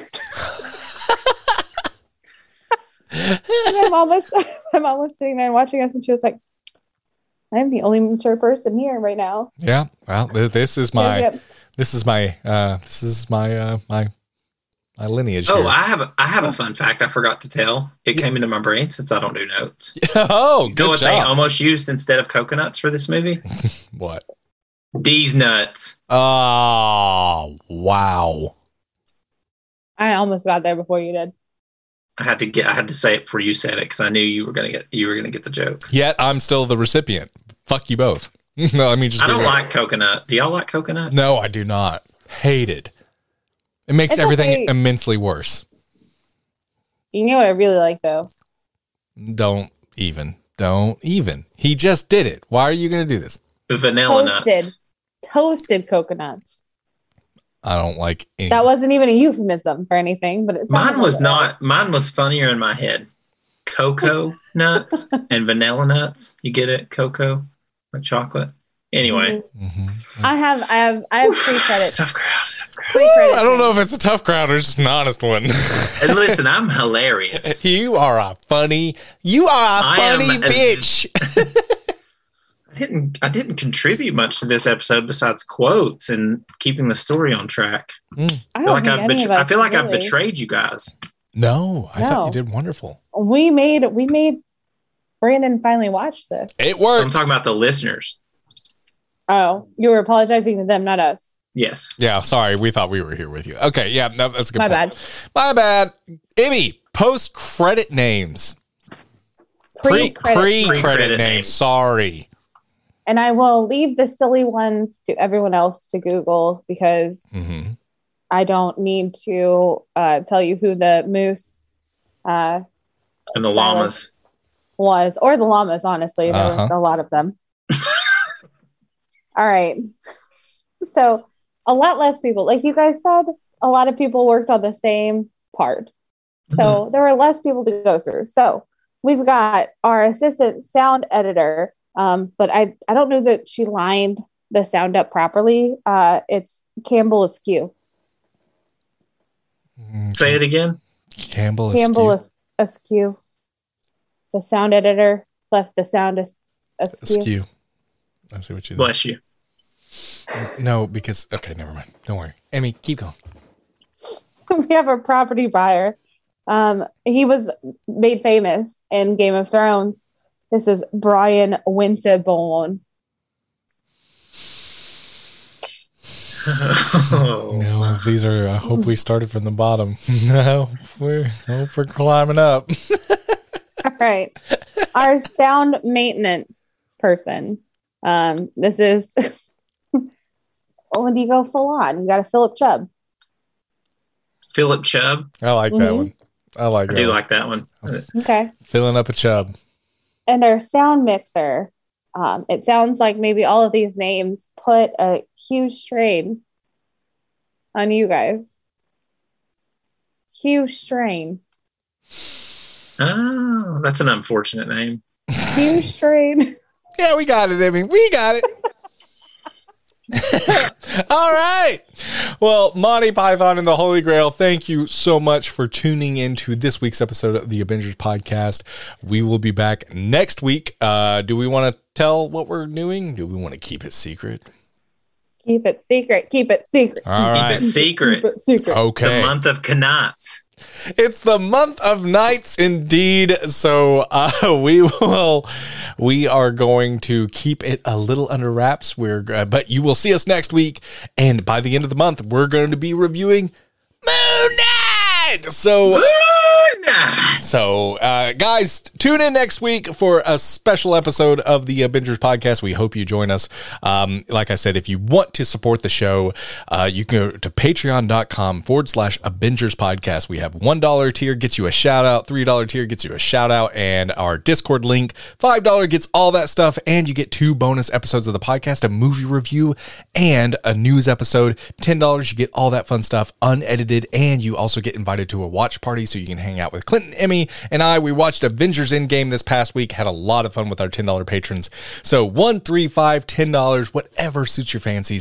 And my mom was sitting there and watching us, and she was like, I'm the only mature person here right now. Yeah. Well, this is my my lineage. Oh, here. I have a fun fact I forgot to tell. It came into my brain since I don't do notes. Oh, good job. They almost used instead of coconuts for this movie? What? D's nuts. Oh, wow. I almost got there before you did. I had to say it before you said it because I knew you were gonna get the joke. Yet I'm still the recipient. Fuck you both. No, I mean, I don't like coconut. Do y'all like coconut? No, I do not. Hate it. It makes everything immensely worse. You know what I really like, though? Don't even. He just did it. Why are you going to do this? Vanilla nuts. Toasted coconuts. I don't like any. That wasn't even a euphemism for anything, but mine was not. Mine was funnier in my head. Cocoa nuts and vanilla nuts. You get it? Cocoa, like chocolate. Anyway, I have free credit. Tough crowd. I don't know if it's a tough crowd or just an honest one. And listen, I'm hilarious. You are a funny bitch. I didn't contribute much to this episode besides quotes and keeping the story on track. I feel like I've betrayed you guys. No, I thought you did wonderful. We made Brandon finally watch this. It worked. I'm talking about the listeners. Oh, you were apologizing to them, not us. Yes. Yeah, sorry. We thought we were here with you. Okay, yeah, no, that's a good point. My bad. Emmy, post-credit names. Pre-credit names. Sorry. And I will leave the silly ones to everyone else to Google because I don't need to tell you who the moose and the llamas was, or the llamas, honestly. There were a lot of them. All right. So a lot less people, like you guys said, a lot of people worked on the same part. So there were less people to go through. So we've got our assistant sound editor, but I don't know that she lined the sound up properly. It's Campbell Askew. Say it again. Campbell Askew. The sound editor left the sound askew. I see what you did. Bless you. No, because okay, never mind. Don't worry. Emmy, keep going. We have a property buyer. He was made famous in Game of Thrones. This is Brian Winterborn. No, these are. I hope we started from the bottom. No, we're climbing up. All right, our sound maintenance person. This is when you go full on, you got a Philip Chubb. Philip Chubb. I like that one. I do like that one. Okay. Filling up a Chubb. And our sound mixer. It sounds like maybe all of these names put a huge strain on you guys. Huge strain. Oh, that's an unfortunate name. Huge strain. Yeah, we got it, Emmy. We got it. All right. Well, Monty Python and the Holy Grail, thank you so much for tuning into this week's episode of the Avengers podcast. We will be back next week. Do we want to tell what we're doing? Do we want to keep it secret? Keep it secret. Keep it secret. All right. Keep it secret. Keep it secret. Okay. The month of Knots. It's the month of nights indeed. So we are going to keep it a little under wraps. But you will see us next week. And by the end of the month, we're going to be reviewing Moon Knight. So guys, tune in next week for a special episode of the Avengers podcast. We hope you join us. Like I said, if you want to support the show, you can go to patreon.com/Avengers podcast. We have $1 tier gets you a shout out, $3 tier gets you a shout out, and our Discord link, $5 gets all that stuff, and you get 2 bonus episodes of the podcast, a movie review and a news episode. $10, you get all that fun stuff unedited, and you also get invited to a watch party so you can hang out with Clinton, Emmy, and I. We watched Avengers Endgame this past week, had a lot of fun with our $10 patrons. So $1, $3, $5, $10, whatever suits your fancy,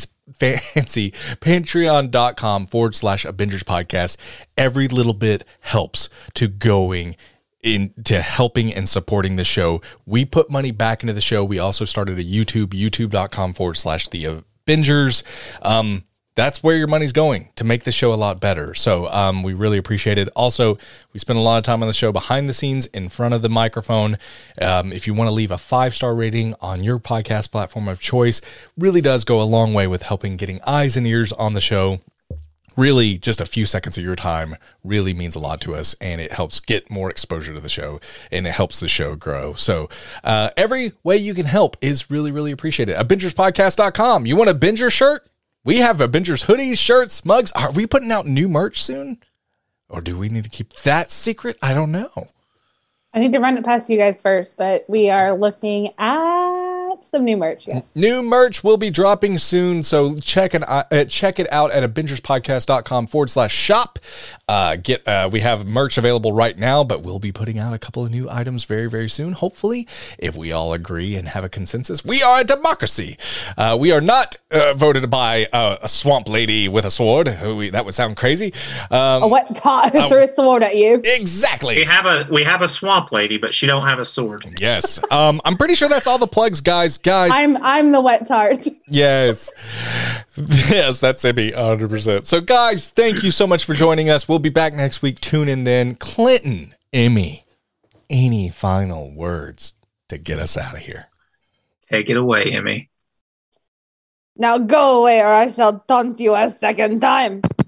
patreon.com/Avengers podcast. Every little bit helps to going into helping and supporting the show. We put money back into the show. We also started a youtube.com/the Avengers. That's where your money's going to make the show a lot better. So we really appreciate it. Also, we spend a lot of time on the show behind the scenes, in front of the microphone. If you want to leave a 5-star rating on your podcast platform of choice, really does go a long way with helping getting eyes and ears on the show. Really, just a few seconds of your time really means a lot to us, and it helps get more exposure to the show, and it helps the show grow. So every way you can help is really, really appreciated. Avengerspodcast.com. You want a Binger shirt? We have Avengers hoodies, shirts, mugs. Are we putting out new merch soon? Or do we need to keep that secret? I don't know. I need to run it past you guys first, but we are looking at some new merch, yes. New merch will be dropping soon, so check it out at avengerspodcast.com/shop. We have merch available right now, but we'll be putting out a couple of new items very, very soon. Hopefully, if we all agree and have a consensus. We are a democracy. We are not voted by a swamp lady with a sword. That would sound crazy. What threw a sword at you? Exactly. We have a swamp lady, but she don't have a sword. Yes. I'm pretty sure that's all the plugs, guys. I'm the wet tart. Yes. Yes, that's Emmy, 100%. So, guys, thank you so much for joining us. We'll be back next week. Tune in then. Clinton, Emmy, any final words to get us out of here? Take it away, Emmy. Now go away, or I shall taunt you a second time.